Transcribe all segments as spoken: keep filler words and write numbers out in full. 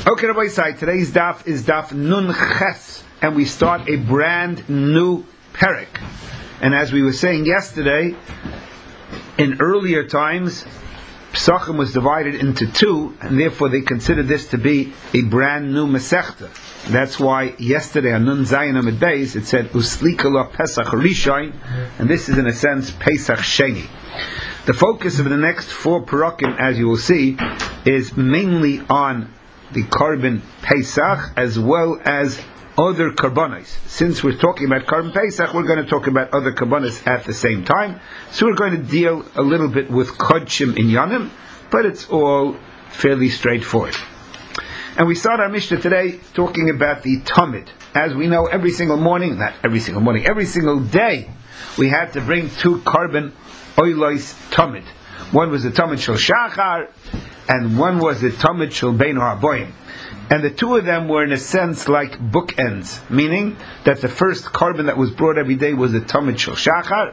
Okay, Rabbi Isai, today's daf is daf Nun Ches, and we start a brand new perek. And as we were saying yesterday, in earlier times, Pesachim was divided into two, and therefore they considered this to be a brand new Masechta. That's why yesterday on Nun Zayin Amid Beis it said Uslikala Pesach Rishon, and this is in a sense Pesach Sheni. The focus of the next four parakim, as you will see, is mainly on the Korban Pesach as well as other Karbanos. Since we're talking about Korban Pesach, we're going to talk about other Karbanos at the same time. So we're going to deal a little bit with Kodshim in Yanim, but it's all fairly straightforward. And we start our Mishnah today talking about the Tamid. As we know, every single morning, not every single morning, every single day, we had to bring two Korban Oilos Tamid. One was the Tamid Shel Shachar, and one was the Tamid Shel Beinu Haboyim. And the two of them were in a sense like bookends, meaning that the first Korban that was brought every day was the Tamid Shel Shachar,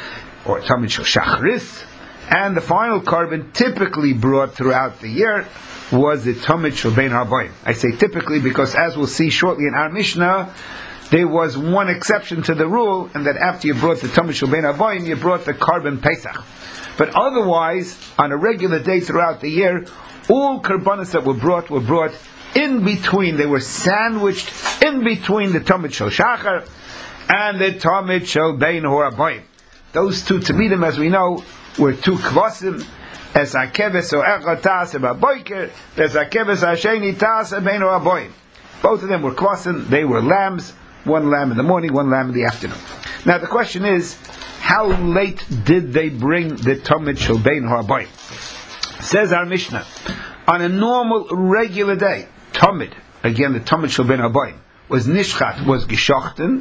or Tamid Shel Shachris, and the final Korban typically brought throughout the year was the Tamid Shel Beinu Haboyim. I say typically because, as we'll see shortly in our Mishnah, there was one exception to the rule, and that after you brought the Tamid Shel Beinu Haboyim, you brought the Korban Pesach. But otherwise, on a regular day throughout the year, all Karbanos that were brought were brought in between. They were sandwiched in between the Tamid Shel Shachar and the Tamid Shel Beinu Haboyim. Those two Tamidim, as we know, were two Kvasim. Es hakeves o echad ta'aseh b'boiker, es hakeves hasheni ta'aseh beinu haboyim. Both of them were kvasim. They were lambs. One lamb in the morning, one lamb in the afternoon. Now the question is, how late did they bring the Tamid Shel Beinu Haboyim? Says our Mishnah, on a normal, regular day, Tamid, again the Tamid Shel Beinu Haboyim, was nishchat, was geshochten,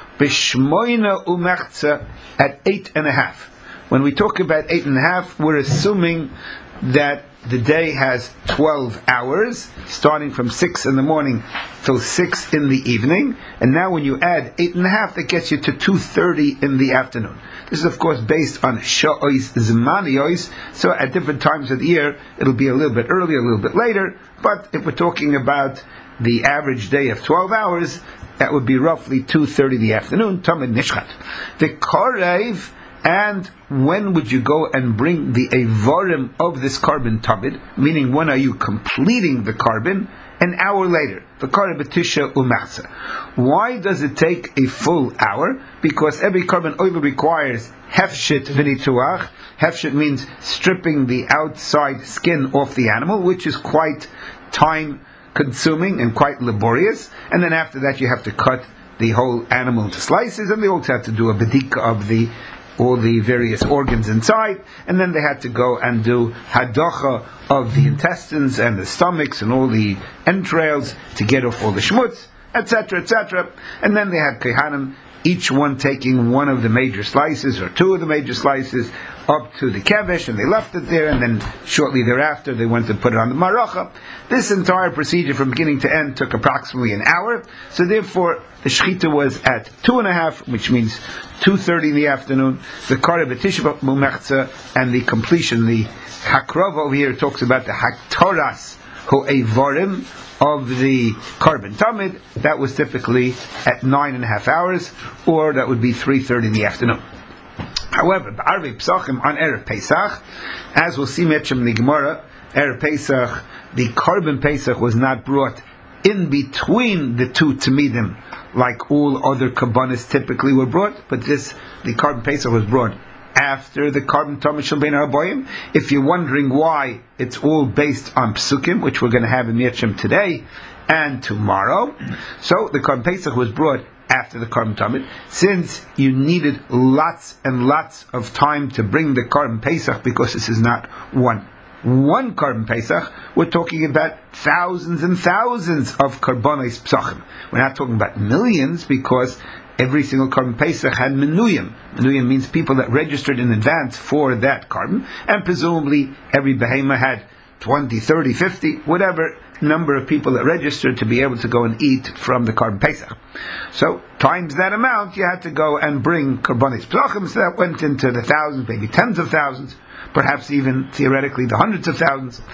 b'shmoina umechza, at eight and a half. When we talk about eight and a half, we're assuming that the day has twelve hours, starting from six in the morning till six in the evening. And now when you add eight and a half, that gets you to two thirty in the afternoon. This is of course based on sha'ois zmaniyos, so at different times of the year, it'll be a little bit earlier, a little bit later, but if we're talking about the average day of twelve hours, that would be roughly two thirty in the afternoon, Tamid Nishchat. The Korev. And when would you go and bring the Evarim of this Korban Tamid? Meaning, when are you completing the Korban? An hour later. The Korban B'tisha Umachza. Why does it take a full hour? Because every Korban Oil requires Hefshit V'nituach. Hefshit means stripping the outside skin off the animal, which is quite time consuming and quite laborious. And then after that you have to cut the whole animal into slices, and they also have to do a bedika of the all the various organs inside, and then they had to go and do hadacha of the intestines and the stomachs and all the entrails to get off all the shmutz, et cetera, et cetera. And then they had kehanim, each one taking one of the major slices or two of the major slices up to the kevesh, and they left it there, and then shortly thereafter they went to put it on the maracha. This entire procedure from beginning to end took approximately an hour, so therefore the shechita was at two and a half, which means two thirty in the afternoon. The Korev B'tisha Umechza, and the completion, the Hakrova over here talks about the Haktoras Ho'evarim of the Korban Tamid. That was typically at nine and a half hours, or that would be three thirty in the afternoon. However, B'arvei Pesachim, on Erev Pesach, as we'll see Metchem in the Gemara, Erev Pesach, the Korban Pesach was not brought in between the two Tamidim, like all other Karbanos typically were brought, but this, the Korban Pesach was brought after the Korban Tamid Shel Beinu Haboyim. If you're wondering why, it's all based on Psukim, which we're going to have in Metchem today and tomorrow. So the Korban Pesach was brought after the Korban Tamid, since you needed lots and lots of time to bring the Korban Pesach, because this is not one one Korban Pesach, we're talking about thousands and thousands of Karbanos Pesachim. We're not talking about millions, because every single Korban Pesach had menuyim. Menuyim means people that registered in advance for that Korban, and presumably every behema had twenty, thirty, fifty, whatever number of people that registered to be able to go and eat from the Korban Pesach. So, times that amount, you had to go and bring Karbanos Pesachim, so that went into the thousands, maybe tens of thousands, perhaps even theoretically the hundreds of thousands.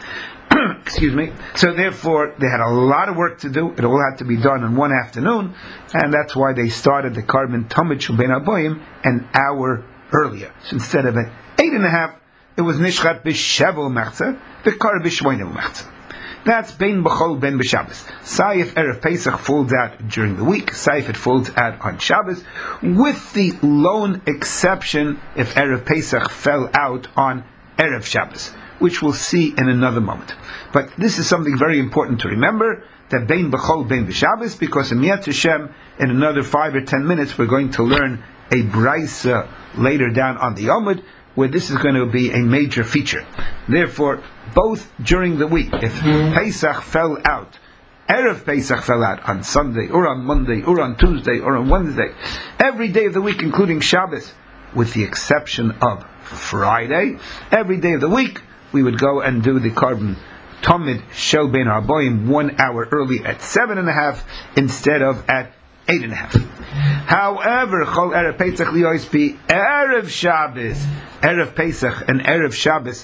Excuse me. So therefore, they had a lot of work to do. It all had to be done in one afternoon, and that's why they started the Karban Tamid Shel Bein HaBoim an hour earlier. So instead of an eight and a half, it was Nishchat B'Sheva U'Mechza, the Kar B'Shmoina U'Mechza. That's Bein B'Chol Bein B'Shabbos. Saif Erev Pesach falls out during the week. Saif it falls out on Shabbos, with the lone exception if Erev Pesach fell out on Erev Shabbos, which we'll see in another moment. But this is something very important to remember, that Bein B'Chol Bein B'Shabbos, because in Yad Hashem, in another five or ten minutes, we're going to learn a Braisa later down on the Omid, where this is going to be a major feature. Therefore, both during the week, if Pesach fell out, Erev Pesach fell out on Sunday, or on Monday, or on Tuesday, or on Wednesday, every day of the week, including Shabbos, with the exception of Friday, every day of the week, we would go and do the Karban Tamid Shel Bein HaBoim one hour early at seven and a half, instead of at eight and a half. However, Chol Erev Pesach liyos be Erev Shabbos, Erev Pesach and Erev Shabbos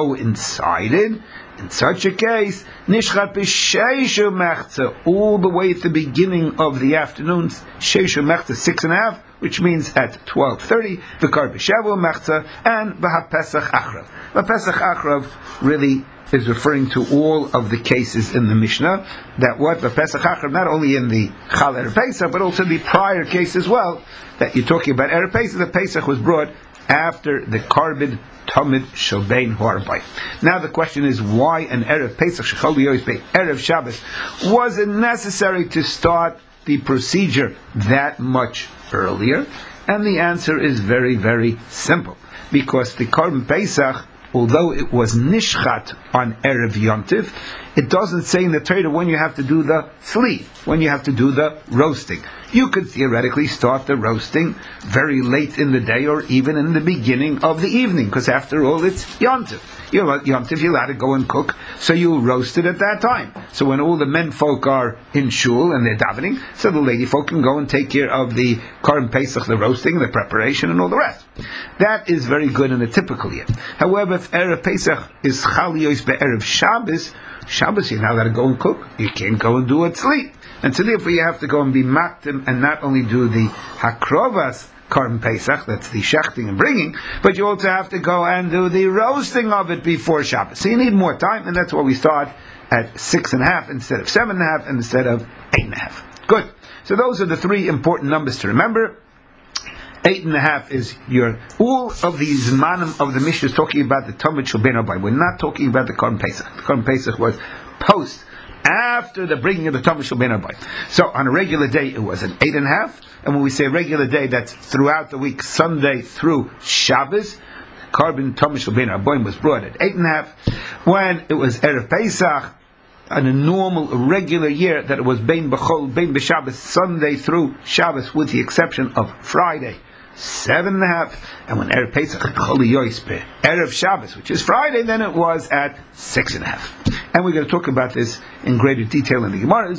coincided. In such a case, Nishchat B'Sheishu Mechza, all the way at the beginning of the afternoon, Sheishu Mechza, six and a half, which means at twelve thirty, V'Kar B'Shevu Mechza, and V'HaPesach Achrav. V'Pesach Achrav really is referring to all of the cases in the Mishnah, that what the Pesach Achrav, not only in the Chal Erev Pesach, but also the prior case as well, that you're talking about Erev Pesach, the Pesach was brought after the Karban Tamid Shel Bein HaBoim. Now the question is, why an Erev Pesach, Shechol Yos Be Erev Shabbos, was it necessary to start the procedure that much earlier? And the answer is very, very simple. Because the Karban Pesach, although it was nishchat on Erev Yontif, it doesn't say in the Torah when you have to do the sleeve, when you have to do the roasting. You could theoretically start the roasting very late in the day, or even in the beginning of the evening, because after all it's Yontif. You're Yontif, you're allowed to go and cook, so you'll roast it at that time. So when all the men folk are in shul and they're davening, so the lady folk can go and take care of the Karban Pesach, the roasting, the preparation, and all the rest. That is very good in a typical year. However, if Erev Pesach is Chal Yos Be'erev Shabbos, Shabbos you're not allowed to go and cook. You can't go and do it sleep. And so therefore you have to go and be maktim, and not only do the Hakrovas Karban Pesach, that's the shechting and bringing, but you also have to go and do the roasting of it before Shabbos. So you need more time, and that's why we start at six and a half instead of seven and a half, and instead of eight and a half. Good. So those are the three important numbers to remember. Eight and a half is your, all of the Zmanim of the Mishnah is talking about the Tamid Shel Bein HaBoim. We're not talking about the Karban Pesach. The Karban Pesach was post, after the bringing of the Tamid Shel Bein HaBoim. So on a regular day it was an eight and a half, and when we say regular day, that's throughout the week, Sunday through Shabbos. Karban Tamid Shel Bein HaBoim was brought at eight and a half. When it was Erev Pesach, on a normal, regular year, that it was Bein B'Chol, Bein B'Shabbos, Sunday through Shabbos, with the exception of Friday, seven and a half. And when Erev Pesach, Chol Yos Be Erev Shabbos, which is Friday, then it was at six and a half. And we're going to talk about this in greater detail in the Gemara.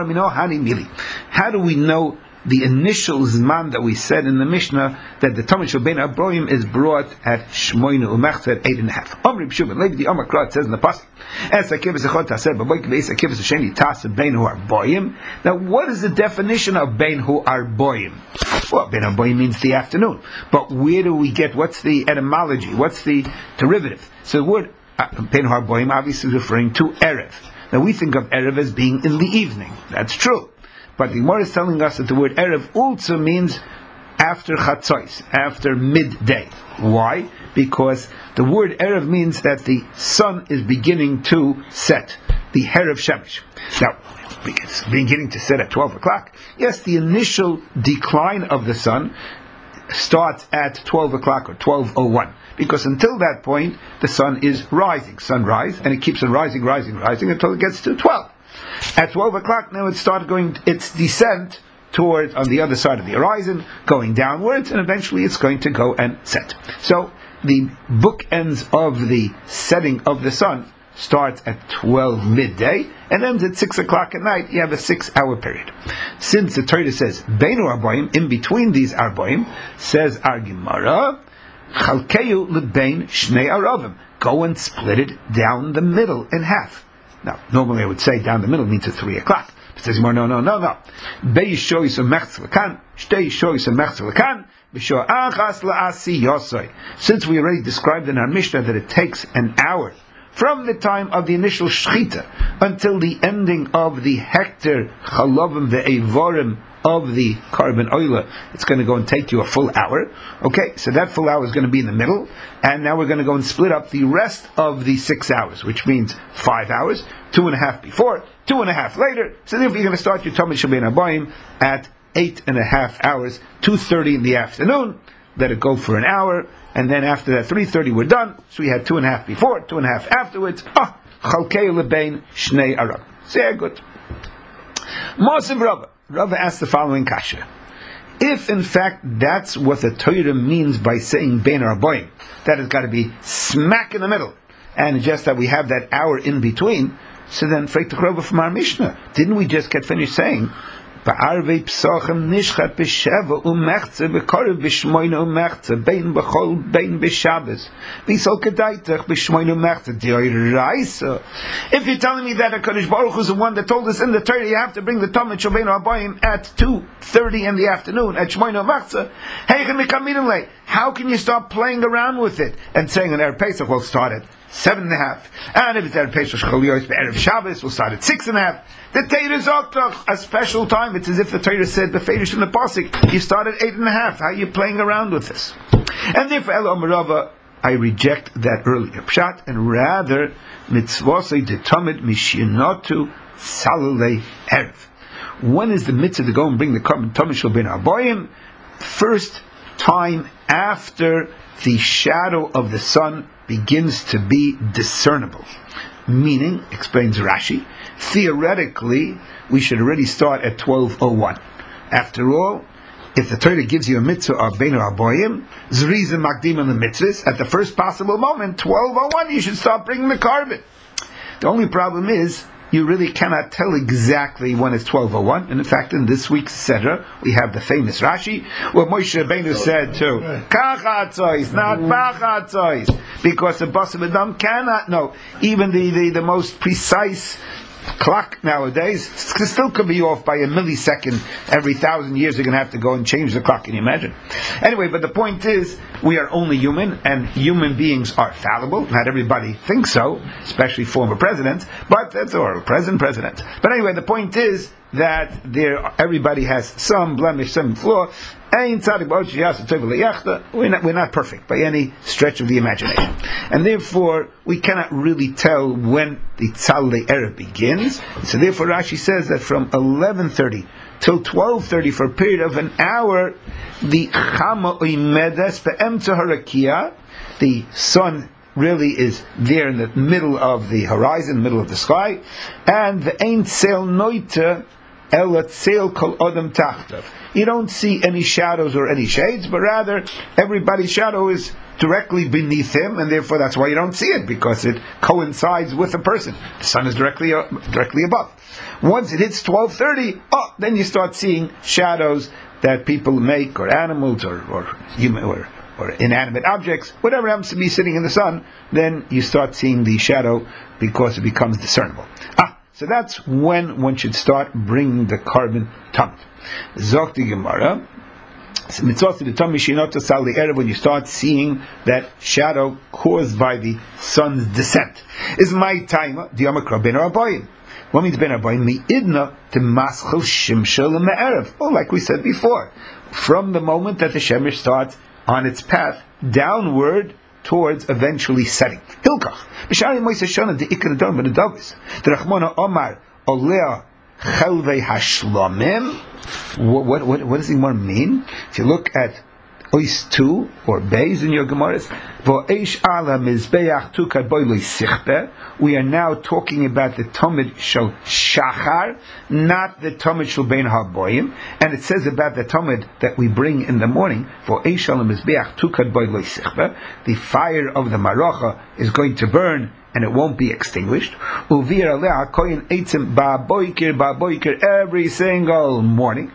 How do we know the initial Zman that we said in the Mishnah, that the Tamid Shel Bein HaBoim is brought at Shmoina U'Mechza at eight and a half? Omri B'Shuvah, Levi the Amar Kra, it says in the pasuk, Es HaKivus Echad Taseh B'Boik V'Es HaKivus Hasheni Taseh Bein Hu Arboim. Now, what is the definition of Bein Hu Arboim? Well, Bein HaBoim means the afternoon. But where do we get, what's the etymology? What's the derivative? So the word uh, Bein Hu Arboim obviously is referring to Erev. Now, we think of Erev as being in the evening. That's true. But the Gemara is telling us that the word Erev also means after Chatzos, after midday. Why? Because the word Erev means that the sun is beginning to set, the Erev Shemesh. Now, it's beginning to set at twelve o'clock. Yes, the initial decline of the sun starts at twelve o'clock or twelve oh one. Because until that point, the sun is rising, sunrise, and it keeps on rising, rising, rising until it gets to twelve. At twelve o'clock now it started going, its descent towards, on the other side of the horizon, going downwards, and eventually it's going to go and set. So the bookends of the setting of the sun starts at twelve midday, and ends at six o'clock at night. You have a six hour period. Since the Torah says, Beinu Arboim, in between these Arboim, says our Gemara, Chalkeyu lebein shnei aravim. go and split it down the middle in half. Now, normally I would say down the middle means at three o'clock. But says more, no, no, no, no. Bei shoyis mechz lekan, shtei shoyis mechz lekan, b'sho achas la'asi yosoi. Since we already described in our Mishnah that it takes an hour from the time of the initial shechita until the ending of the hector chalovim ve'evorim of the carbon oila, it's going to go and take you a full hour. Okay, so that full hour is going to be in the middle, and now we're going to go and split up the rest of the six hours, which means five hours, two and a half before, two and a half later. So therefore you're going to start your Talmud Shel Bein Habayim at eight and a half hours, two thirty in the afternoon, let it go for an hour, and then after that three thirty we're done. So we had two and a half before, two and a half afterwards. Ah, Chalkei Lebein Shnei Arab. Sehr good. Mosiv Rava. Rava asked the following kasha. If in fact that's what the Torah means by saying Bein Habayim, that it's got to be smack in the middle, and just that we have that hour in between, so then Freit Rava from our Mishnah, didn't we just get finished saying Ba'arvei psochem nishchat b'sheva u'mechze b'korev b'shmoyne u'mechze bein b'chol bein b'shabes v'isol kedaitach b'shmoyne u'mechze d'oiraisa. If you're telling me that HaKadosh Baruch Hu is the one that told us in the Torah you have to bring the Talmud Shel Bein Habayim at two thirty in the afternoon at shmoyne u'mechze, heichen mekaminimlei, how can you start playing around with it and saying on Erev Pesach we'll start at seven and a half, and if it's Erev Pesach Choliyos Erev Shabbos we'll start at six and a half. The Torah Zoktach, a special time. It's as if the Torah said, the Fedish in the Pasuk, you start at eight and a half. How are you playing around with this? And therefore, Elo Merava, I reject that earlier pshat, and rather, mitzvosei detomid mishinotu salulei erev. When is the mitzvah to go and bring the Talmud Shel Bein Habayim? First time after the shadow of the sun begins to be discernible. Meaning, explains Rashi, theoretically, we should already start at twelve oh one. After all, if the Torah gives you a mitzvah of Bein Habayim, Zrizim Makdim on the mitzvahs, at the first possible moment, twelve oh one, you should start bringing the carbon. The only problem is, you really cannot tell exactly when it's twelve oh one. And in fact, in this week's Seder, we have the famous Rashi, where Moshe Rabbeinu said to Kachatzois, not Bachatzois, because the Basar Adam cannot know. Even the, the, the most precise clock nowadays still could be off by a millisecond. Every thousand years you're going to have to go and change the clock. Can you imagine? Anyway, but the point is, we are only human, and human beings are fallible. Not everybody thinks so, especially former presidents, but that's or present president. But anyway, the point is that there, everybody has some blemish, some flaw. We're not, we're not perfect by any stretch of the imagination. And therefore, we cannot really tell when the Tzalei Erev begins. So therefore, Rashi says that from eleven thirty till twelve thirty, for a period of an hour, the Chama Oimedes Be'emtza Harakia, the sun really is there in the middle of the horizon, middle of the sky, and the Ein Tzel Noite Ela Tzel Kol Odom Tachtav. You don't see any shadows or any shades, but rather everybody's shadow is directly beneath him, and therefore that's why you don't see it, because it coincides with a person. The sun is directly uh, directly above. Once it hits twelve thirty, oh, then you start seeing shadows that people make, or animals, or or human, or, or inanimate objects, whatever happens to be sitting in the sun. Then you start seeing the shadow because it becomes discernible. Ah, so that's when one should start bringing the carbon Talmud. Zok the Gemara. When you start seeing that shadow caused by the sun's descent, is my time the Yomakra Bein Habayim. What means Bein Habayim? Mi'idna to maschel shimshel me'erev. Oh, like we said before, from the moment that the shemesh starts on its path downward towards eventually setting. Hilkach. B'shari Moishe Shana de Ikar Dom B'Nedavis. The Rachmana Omar Olea Chelvei Hashlamim. What, what, what, what does the Gemara mean? If you look at Ois two or Beis in your Gemaras, we are now talking about the Talmud Shel Shachar, not the Talmud Shel Bein Habayim, and it says about the Talmud that we bring in the morning, the fire of the Maracha is going to burn and it won't be extinguished. Every single morning.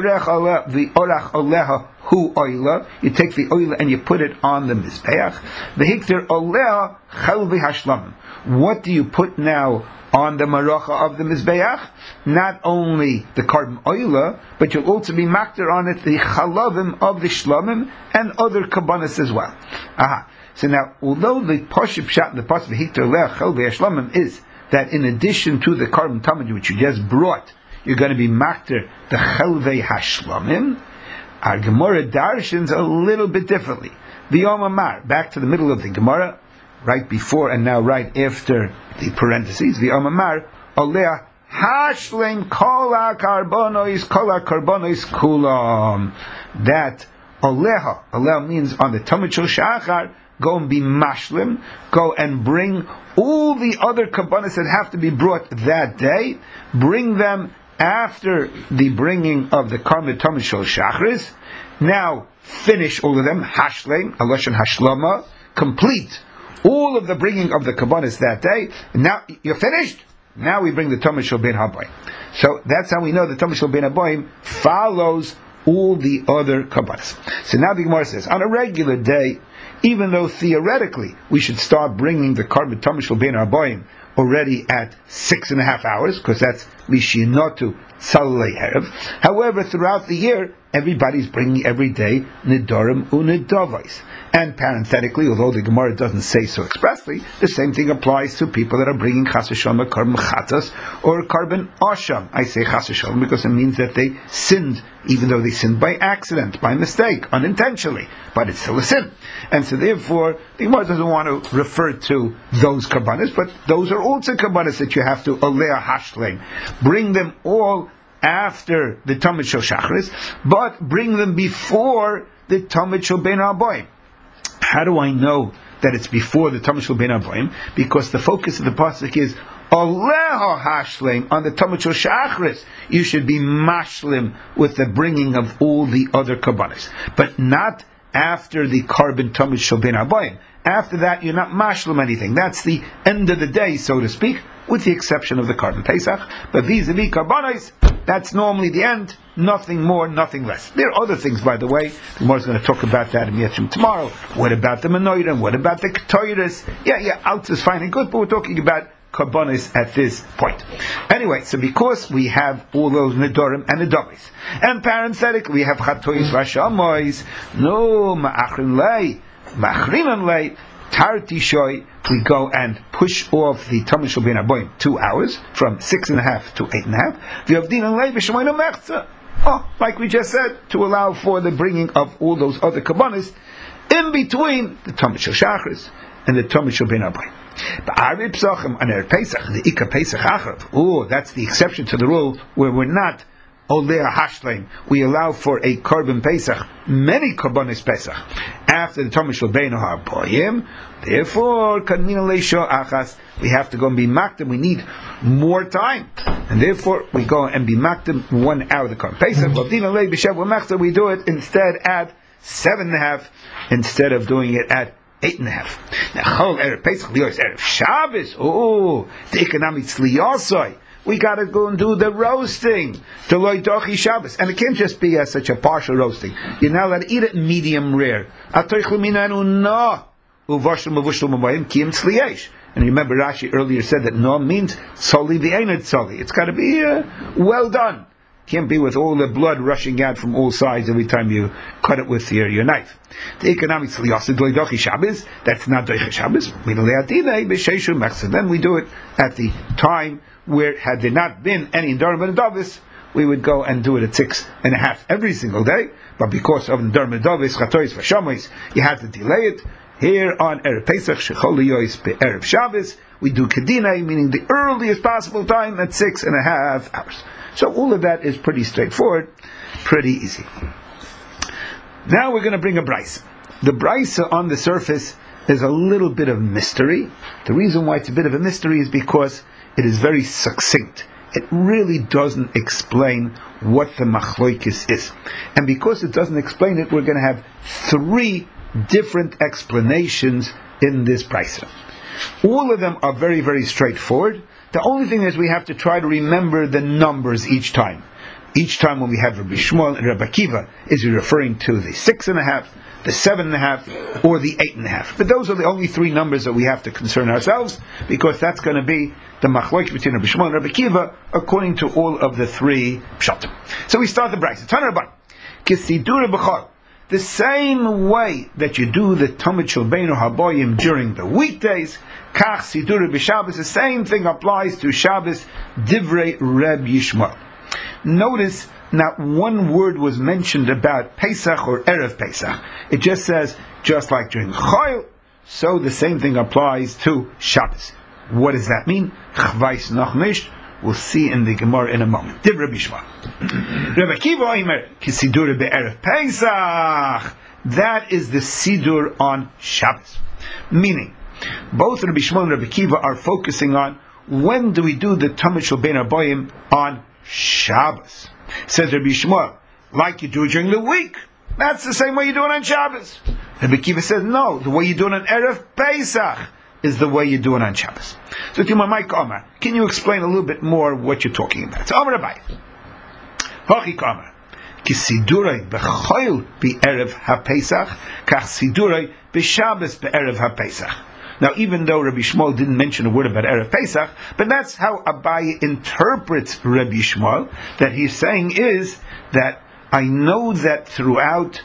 Hu oila, you take the oila and you put it on the mizbeach. V'hikter olea chalvi hashlamim. What do you put now on the maracha of the mizbeach? Not only the carbon oila, but you'll also be makter on it the chalavim of the shlamim and other kabbanas as well. Aha. So now, although the pashup shat, the pasuk v'hikter olea chalvi hashlamim is that in addition to the carbon tamid which you just brought, you're going to be makter the chalvi hashlamim. Our Gemara darshans a little bit differently. The Yom Amar, back to the middle of the Gemara, right before and now right after the parentheses. The Yom Amar, Oleh Hashleim Kola Karbonois Kola Karbonois Kulam. That Oleha, Oleh means on the Tamid Shel Shachar, go and be mashlim, go and bring all the other kabbanas that have to be brought that day, bring them after the bringing of the Karmid Tamid Shel Shachris. Now finish all of them, Hashleim, Aloshan Hashlama, complete all of the bringing of the kabbanas that day. Now you're finished. Now we bring the Tamid Shel Ben Haboim. So that's how we know the Tamid Shel Ben Haboim follows all the other kabbanas. So now the Gemara says, on a regular day, even though theoretically we should start bringing the Karmid Tamid Shel Ben Haboim already at six and a half hours, because that's Mishinotu Tzalei Erev. However, throughout the year, everybody's bringing every day Nidorim Unidovais. And parenthetically, although the Gemara doesn't say so expressly, the same thing applies to people that are bringing Chas v'Shalom Karban Chatas or Karban Asham. I say Chas v'Shalom because it means that they sinned, even though they sinned by accident, by mistake, unintentionally, but it's still a sin. And so therefore, the Gemara doesn't want to refer to those Karbanas, but those are also Karbanas that you have to Oleh Hashleim. Bring them all after the Tamid Shel Shachris, but bring them before the Tamid Shel Ben Haboim. How do I know that it's before the Tamid Shel Ben Haboim? Because the focus of the pasuk is Oleha Hashleim on the Tamid Shel Shachris. You should be mashlim with the bringing of all the other kabbanas, but not after the carbon Tamid Shel Ben Haboim. After that, you're not mashlim anything. That's the end of the day, so to speak, with the exception of the carbon Pesach. But vis-a-vis karbanos, that's normally the end. Nothing more, nothing less. There are other things, by the way. The Gemara is going to talk about that in Yechim tomorrow. What about the menorah? What about the ketoiris? Yeah, yeah, out is fine and good, but we're talking about karbanos at this point. Anyway, so because we have all those nedorim and nedomis, and parenthetically we have chatois vashamois, no ma'achrin lei, ma'achrinan lei, tarti shoy, we go and push off the Tamid Shel Ben Haboim two hours, from six and a half to eight and a half. V'yavdin lei v'shemoyna mechza. Oh, like we just said, to allow for the bringing of all those other kabbanas in between the Tamid Shel Shachris and the Tamid Shel Ben Haboim. But Ari Pesachim and Er Pesach, the Ika Pesach Achrav. Oh, that's the exception to the rule where we're not Oleh Hashleim. We allow for a carbon Pesach, many karbanis Pesach, after the Tamid Shel Ben Haboim. Therefore, Kadmina Leisho Achas, we have to go and be makdim. We need more time, and therefore we go and be makdim one hour of the carbon Pesach. We do it instead at seven and a half, instead of doing it at eight and a half. Now, Chol Erev Pesach Liyos Erev Shabbos. Oh, the economics Liyosoi. We got to go and do the roasting to Loidochi Shabbos, and it can't just be uh, such a partial roasting. You're now allowed to eat it medium rare. And remember, Rashi earlier said that no means soli v'einad soli. It's got to be uh, well done. Can't be with all the blood rushing out from all sides every time you cut it with your, your knife. The economics Loidochi Shabbos, that's not Doichi Shabbos. Then we do it at the time where, had there not been any Nedarim and Nedavis, we would go and do it at six and a half every single day. But because of Nedarim and Nedavis, Chatois v'Shamois, you had to delay it. Here on Erev Pesach, Shechol Liyos be'Erev Shabbos, we do Kedinai, meaning the earliest possible time at six and a half hours. So all of that is pretty straightforward, pretty easy. Now we're going to bring a brisa. The brisa on the surface is a little bit of mystery. The reason why it's a bit of a mystery is because it is very succinct. It really doesn't explain what the machloikis is. And because it doesn't explain it, we're going to have three different explanations in this brisa. All of them are very, very straightforward. The only thing is we have to try to remember the numbers each time. Each time when we have Rabbi Shmuel and Rabbi Akiva, is he referring to the six and a half, the seven and a half, or the eight and a half? But those are the only three numbers that we have to concern ourselves, because that's going to be the machlokes between Rabbi Shmuel and Rabbi Akiva, according to all of the three pshatim. So we start the brayso. Tana Rabban, kisidura b'chol. The same way that you do the Tamid Shel Beinu Haboyim during the weekdays, kach sidura b'Shabbos, the same thing applies to Shabbos, divrei Reb Yishmael. Notice not one word was mentioned about Pesach or Erev Pesach. It just says, just like during Chayil, so the same thing applies to Shabbos. What does that mean? Chvais noch nicht. We'll see in the Gemara in a moment. Divrei Reb Yishmael. Rabbi Akiva Omer, kisidura be'erev Pesach. That is the sidur on Shabbos. Meaning, both Rabbi Shmuel and Rabbi Akiva are focusing on when do we do the Tamid Shel Bein Haboyim on Shabbos. Says Rabbi Shmuel, like you do it during the week. That's the same way you do it on Shabbos. Rabbi Akiva says, no, the way you do it on Erev Pesach is the way you do it on Shabbos. So, to my Mike Omar, can you explain a little bit more what you're talking about? So, Omar Abai, Hochi Omar, ki sidurei b'choil b'erev ha-Pesach, kach sidurei b'Shabbos b'erev ha-Pesach. Now, even though Rabbi Shmuel didn't mention a word about Erev Pesach, but that's how Abai interprets Rabbi Shmuel, that he's saying is that I know that throughout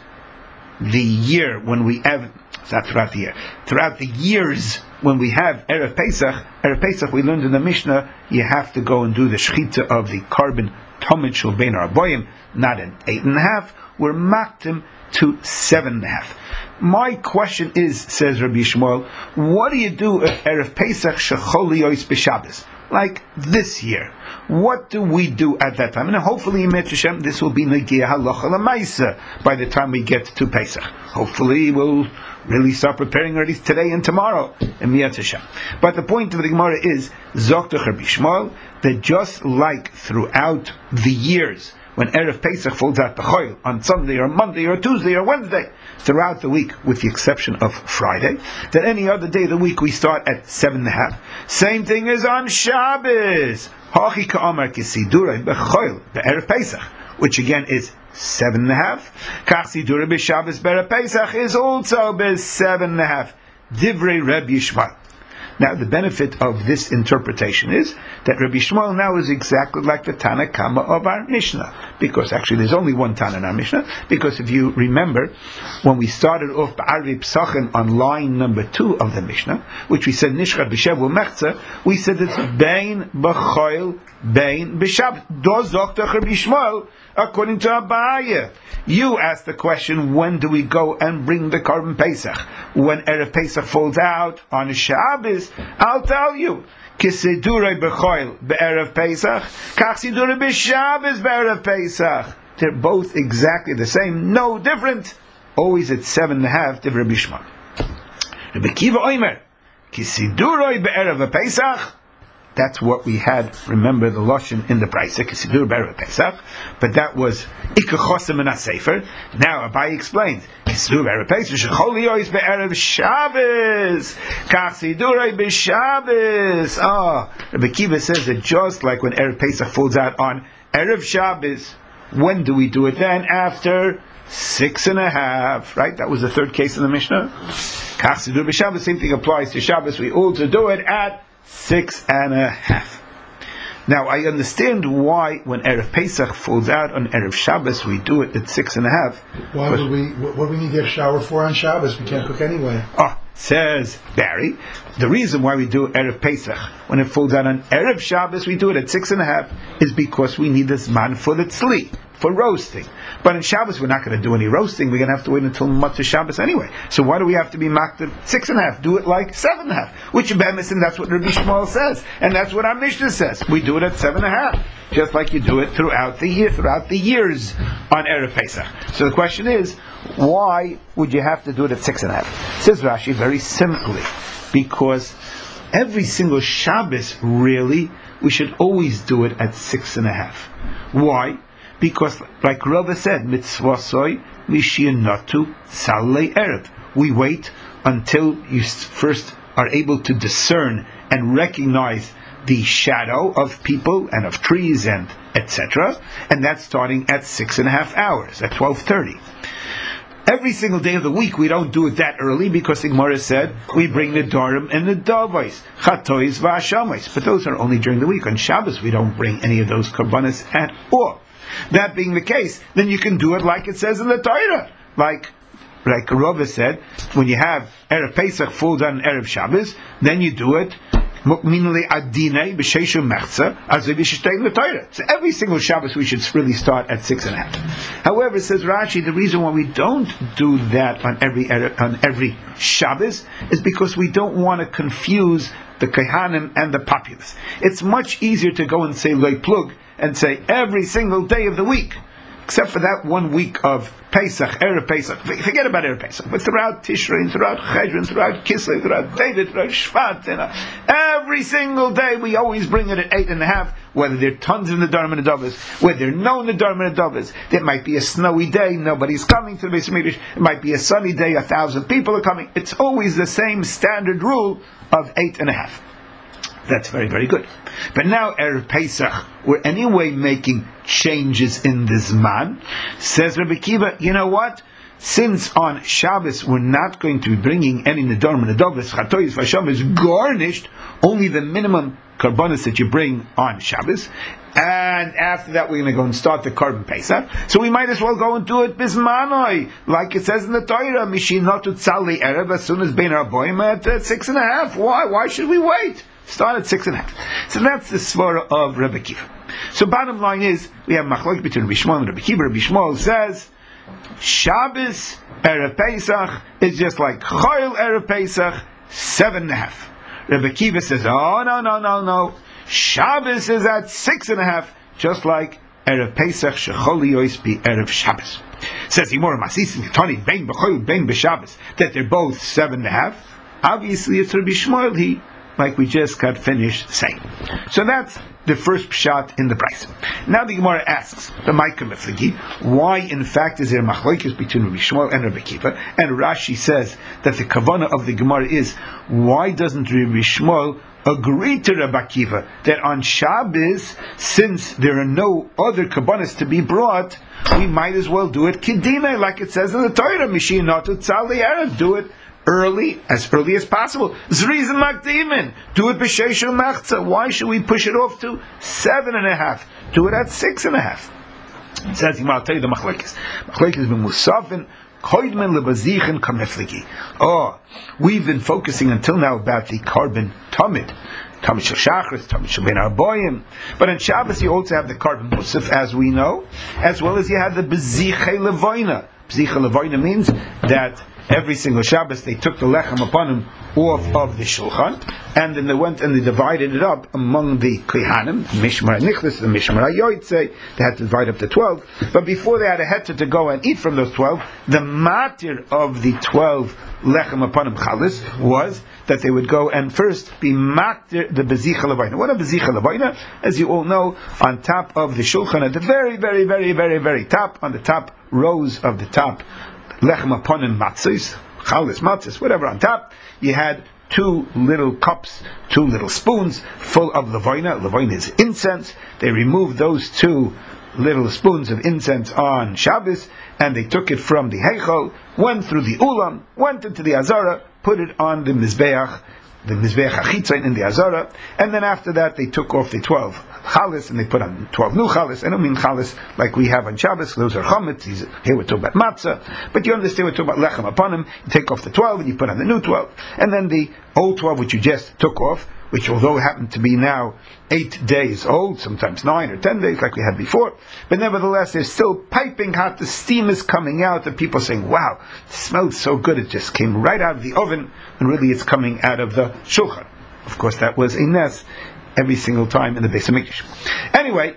the year when we have, it's not throughout the year, throughout the years when we have Erev Pesach, Erev Pesach we learned in the Mishnah, you have to go and do the shechita of the carbon Tamid Shel Bein Haboyim, not an eight and a half, we're maktim to seven and a half. My question is, says Rabbi Shmuel, what do you do if Erev Pesach shechol yois b'Shabbos? Like this year, what do we do at that time? And hopefully, Yimei Hashem, this will be Negiah Halacha L'Maisa by the time we get to Pesach. Hopefully, we'll really start preparing already today and tomorrow in Miyat Hashem. But the point of the Gemara is, Zoktach Rabbi Shmuel, that just like throughout the years, when Erev Pesach falls out the Choil on Sunday or Monday or Tuesday or Wednesday, throughout the week, with the exception of Friday, that any other day of the week we start at seven and a half. Same thing is on Shabbos. Hachi ka'amar kisidurei b'choil b'Erev Pesach, which again is seven and a half. Kach sidurei b'Shabbos b'Erev Pesach is also b'seven seven and a half. Divrei Reb Yishmael. Now, the benefit of this interpretation is that Rabbi Shmuel now is exactly like the Tana Kama of our Mishnah. Because actually there's only one Tana in our Mishnah. Because if you remember, when we started off Ba'arvi Psachim on line number two of the Mishnah, which we said Nishchat B'Shev U'Mechza, we said it's Bein B'Choil, Bein B'Shab. Does Doctor Rabbi Shmuel, according to Abaye. You asked the question, when do we go and bring the Korban Pesach? When Erev Pesach falls out on Shabbos, I'll tell you. Kisidurei b'choil be'erev Pesach, kach sidurei b'Shabbos be'erev Pesach. They're both exactly the same, no different. Always at seven and a half, divrei Rabbi Shmuel. Rabbi Akiva Omer, kisidurei be'erev Pesach. That's what we had, remember the Lashon in the Brayso, Kisidurei be'erev Pesach, but that was Ikachosim and Sefer. Now Abai explains, Kisidurei be'erev Pesach, Shechol yois be'erev Shabbos, Kach sidurei b'Shabbos. Ah, Rabbi Akiva says that just like when Erev Pesach falls out on Erev Shabbos, when do we do it then? After six and a half, right? That was the third case in the Mishnah. Kach sidurei b'Shabbos, same thing applies to Shabbos. We also do it at six and a half. Now, I understand why when Erev Pesach falls out on Erev Shabbos, we do it at six and a half. Why would we, what do we need to get a shower for on Shabbos? We can't cook anyway. Oh, says Barry, the reason why we do Erev Pesach, when it falls out on Erev Shabbos, we do it at six and a half, is because we need this man for the tzli, for roasting. But in Shabbos, we're not going to do any roasting. We're going to have to wait until Motzei Shabbos anyway. So why do we have to be maktiv six and a half? Do it like seven and a half. Which and that's what Rabbi Shmuel says, and that's what our Mishnah says. We do it at seven and a half, just like you do it throughout the year, throughout the years on Erev Pesach. So the question is, why would you have to do it at six and a half? Says Rashi very simply, because every single Shabbos, really, we should always do it at six and a half. Why? Because, like Rava said, mitzvasoi mishiyanatu tzalei erev. We wait until you first are able to discern and recognize the shadow of people and of trees and et cetera. And that's starting at six and a half hours, at twelve thirty. Every single day of the week we don't do it that early because the Gemara said we bring the Dorim and the Davos, Chatois v'Hashamis. But those are only during the week. On Shabbos we don't bring any of those Karbanis at all. That being the case, then you can do it like it says in the Torah. Like like Rava said, when you have Erev Pesach fall down Erev Shabbos, then you do it so every single Shabbos we should really start at six and a half. However, says Rashi, the reason why we don't do that on every on every Shabbos is because we don't want to confuse the Kohanim and the populace. It's much easier to go and say Loi Plug and say every single day of the week, except for that one week of Pesach, Erev Pesach. Forget about Erev Pesach. But throughout Tishrei, throughout Chedron, throughout Kislev, throughout David, throughout Shvat, you know, every single day we always bring it at eight and a half, whether there are tons in the Nedarim and Nedavos, whether there are no Nedarim and Nedavos. There might be a snowy day, nobody's coming to the Beis Hamikdash. It might be a sunny day, a thousand people are coming. It's always the same standard rule of eight and a half. That's very, very good. But now, Erev Pesach, we're anyway making changes in the Zman. Says Rabbi Kiva, you know what? Since on Shabbos we're not going to be bringing any Nedarim and Nedavos, Chatois v'Hashamis, garnished, only the minimum Karbanis that you bring on Shabbos, and after that we're going to go and start the Karban Pesach. So we might as well go and do it Bismanoi, like it says in the Torah, Mishinotu Tzali Erev, as soon as Bein Arboim at uh, six and a half. Why? Why should we wait? Start at six and a half. So that's the svara of Rabbi Kiva. So bottom line is, we have machlok between Rabbi Shmuel and Rabbi Kiva. Rabbi Shmuel says, Shabbos, Erev Pesach, is just like Chayil Erev Pesach, seven and a half. Rabbi Kiva says, oh, no, no, no, no. Shabbos is at six and a half, just like Erev Pesach, Shechol Yois be Erev Shabbos. Says Yimor Masisim Ketani, Bein B'Chayil, Bein B'Shabbos, that they're both seven and a half. Obviously, it's Rabbi Shmuel, he like we just got finished saying. So that's the first pshat in the price. Now the Gemara asks, the Maika Meflegi, why in fact is there machlokes between Rabbi Shmuel and Rabbi Kiva? And Rashi says that the kavanah of the Gemara is, why doesn't Rabbi Shmuel agree to Rabbi Kiva that on Shabbos, since there are no other kabbanis to be brought, we might as well do it kidina, like it says in the Torah, Mishinatu Tzali Erev, do it early, as early as possible. Zrizin Makdimin, do it b'sheishu machza. Why should we push it off to seven and a half? Do it at six and a half. It says, I'll tell you the machlekes. Machlekes b'musafin koidmen lebazichin kamefliki. Oh, we've been focusing until now about the carbon tamid. Tamid shel shachris, tamid shel ben arboim. But on Shabbos you also have the carbon musaf, as we know, as well as you have the bezichei levoina. Bezichei levoina means that every single Shabbos they took the lechem upon him off of the shulchan, and then they went and they divided it up among the kohanim, Mishmar Nichlis, the Mishmar Yotzei. They had to divide up the twelve. But before they had a heter to go and eat from those twelve, the matir of the twelve lechem upon him chalis was that they would go and first be matir the bezicha levaina. What a bezicha levaina? As you all know, on top of the shulchan, at the very, very, very, very, very top, on the top rows of the top lechem upon him matzos, chalis matzos, whatever on top, you had two little cups, two little spoons full of levaina. Levaina is incense. They removed those two little spoons of incense on Shabbos, and they took it from the heichal, went through the ulam, went into the azara, put it on the mizbeach, the mizbeach achitzain in the azara, and then after that they took off the twelve chalis and they put on twelve new chalis. I don't mean chalis like we have on Shabbos, those are chametz. Here we're talking about matzah, but you understand we're talking about lechem upon him. You take off the twelve and you put on the new twelve, and then the old twelve which you just took off, which although happened to be now eight days old, sometimes nine or ten days like we had before, but nevertheless they're still piping hot, the steam is coming out, and people saying, wow, it smells so good, it just came right out of the oven, and really it's coming out of the shulchan. Of course that was a nes every single time in the Beis Hamikdash. Anyway,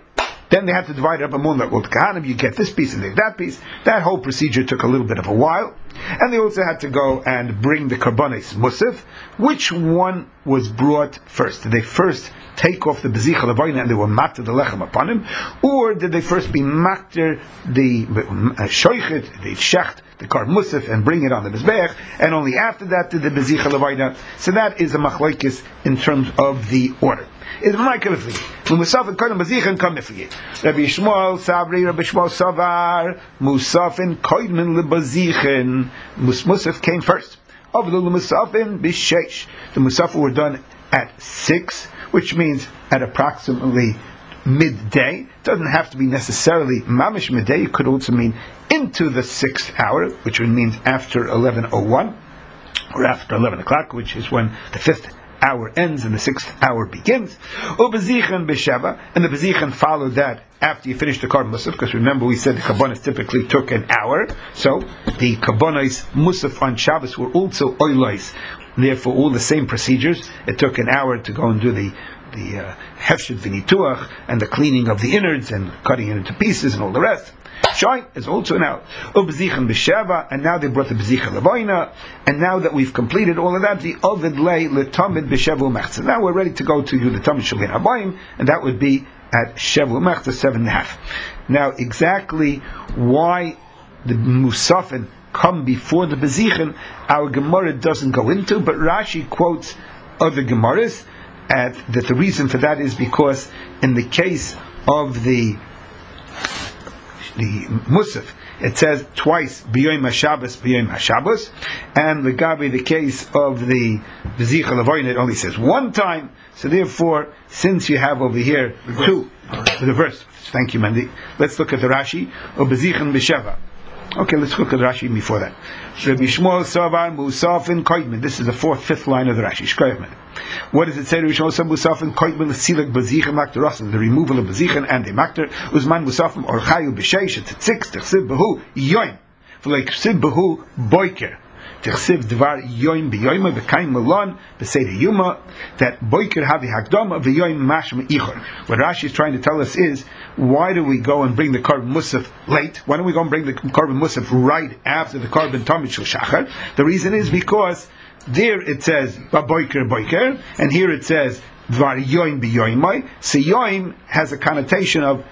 Then they had to divide it up among the Kahanim. You get this piece and they that piece. That whole procedure took a little bit of a while. And they also had to go and bring the Karbonis Musaf. Which one was brought first? Did they first take off the Bezicha Levayna and they were matter the Lechem upon him? Or did they first be matter the uh, Shoichet, the Shecht, the Kar Musaf, and bring it on the Mizbeach, and only after that did the Bezicha Levayna? So that is a machlokes in terms of the order. It's my kalifli. When Musaf and Kodim Bezicha come nifli. Rabbi Yishmael Sabri, Rabbi Yishmael Savar, Musaf and Kodim LeBezicha. Musaf came first. Of the Musafin Bishesh. The Musaf were done at six, which means at approximately midday. It doesn't have to be necessarily mamish midday. It could also mean into the sixth hour, which would mean after eleven oh one, or after eleven o'clock, which is when the fifth hour ends and the sixth hour begins. Ubezichan b'sheva, and the bezichan followed that after you finish the Kar Musaf, because remember we said the Kabbanis typically took an hour, so the Kabbanis Musaf on Shabbos were also oilais, therefore all the same procedures. It took an hour to go and do the the uh, hefshet v'nituach and the cleaning of the innards and cutting it into pieces and all the rest. Shai is also an hour. Ubezichan b'sheva, and now they brought the Bezicha Levayna, and now that we've completed all of that, the Ovid lay letamid b'sheva u'mechza. Now we're ready to go to the Tamid Shel Ben Habayim, and that would be at Sheva u'mechza, seven and a half. Now exactly why the Musafin come before the Bezichan, our Gemara doesn't go into, but Rashi quotes other Gemaras, at, that the reason for that is because in the case of the the Musaf, it says twice B'yoyim HaShabbos, B'yoyim HaShabbos, and the Gabi, the case of the Bezicha Levayna, it only says one time. So therefore, since you have over here two, the verse, thank you Mandy, let's look at the Rashi of Bezichan B'Sheva. Okay, let's look at the Rashi before that. Rabbi Yishmael Savar Musafin Koidman. This is the fourth, fifth line of the Rashi. What does it say? Rabbi Yishmael Savar Musafin Koidman L'silak Bezichan Makter, the removal of Bezichan and the Makter. Uzman Musafim Orchayu B'Sheish. It's at six. T'chsiv Behu Yoim. V'lei T'chsiv Behu Boiker. T'chsiv Dvar Yoim B'Yoima B'Kaim Malon B'Seder Yuma. That Boiker Havi Hakdama V'Yoim Mashma Ichor. What Rashi is trying to tell us is, why do we go and bring the Korban Musaf late? Why don't we go and bring the Korban Musaf right after the Korban Tamid Shel Shachar? The reason is because there it says Boiker Boiker, and here it says Dvar Yoim B'Yoimai. So Yoim has a connotation of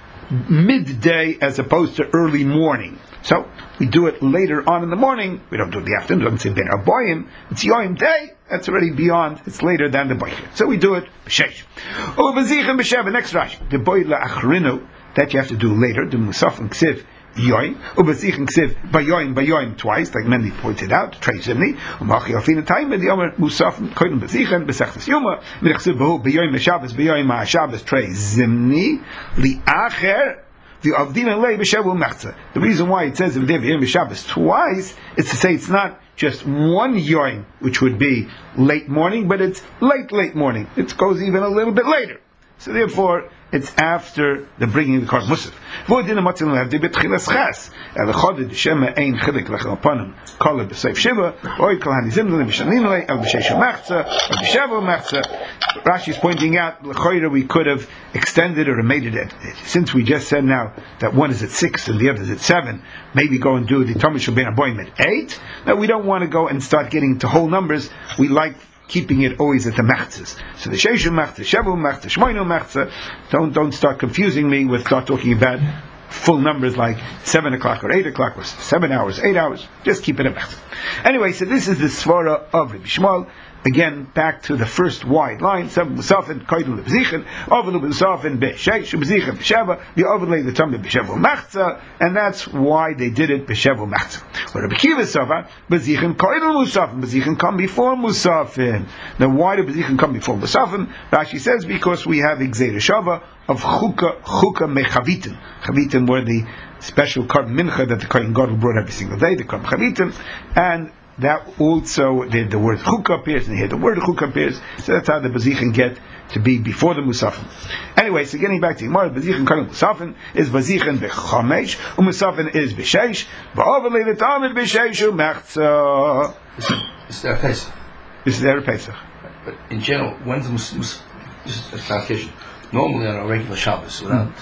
midday as opposed to early morning. So we do it later on in the morning. We don't do it in the afternoon. It doesn't say Ben Arboim. It's Yoim Day. That's already beyond. It's later than the Boiker. So we do it b'sheish. Ubezichan b'sheva. Next Rashi. The Boy la'achrinu, that you have to do later. The Musaf and Ksiv Yoim. Ubezichan Ksiv Bayoim Bayoim twice, like Mendy pointed out. Trey Zimni. Umachi Alfina Time. The Omer Musaf Kodim Bezichan Besechtas Yuma. Midachsiv Behu Bayoim Shabbos Bayoim HaShabbos Trey Zimni Li'acher. The Avdina Lei B'Shavu Mechza. The reason why it says Avdina B'Yom Shabbos twice is to say it's not just one Yoim, which would be late morning, but it's late, late morning. It goes even a little bit later. So therefore, it's after the bringing of the Korban Musaf. V'odina matzilin have dibet chilas ches. El choded shema ein chilik lechel apanim. Kol b'seif shiva. Oy kol hanizim l'nim b'shanin lei. El b'sheish mechza. El b'shavu mechza. Rashi is pointing out, l'choyra we could have extended or made it at, since we just said now that one is at six and the other is at seven, maybe go and do the Tamid Shel Ben Habayim at eight. Now we don't want to go and start getting into whole numbers. We like keeping it always at the mechzas. So the sheishu mechza, shavu mechza, shmoinu mechza. Don't don't start confusing me with start talking about full numbers like seven o'clock or eight o'clock or seven hours, eight hours. Just keep it a mechza. Anyway, so this is the svara of Rabbi Yishmael. Again, back to the first wide line. Seven musafin koydel lebezichin, overlu musafin b'sheish bezichin b'sheva, the overlay the tummy b'shevu machza, and that's why they did it b'shevu machza. But Rabbi Kiva Sava bezichin koydel musafin, bezichin come before musafin. Now, why did bezichin come before musafin? Rashi says because we have exeir shava of chuka chuka mechavitin. Chavitin were the special korban mincha that the kohen gadol brought every single day. The korban chavitin, and that also the, the word chukah appears, and here the word chukah appears. So that's how the bezichin get to be before the musafin. Anyway, so getting back to Gemara, bezichin kalim musafin is bezichin bechamesh, umusafin is b'sheish, va'overlay the tamid b'sheish u'mechza. This is their Pesach. This is their Pesach. But in general, when's the mus, mus, this is a clarification. Normally on a regular Shabbos, without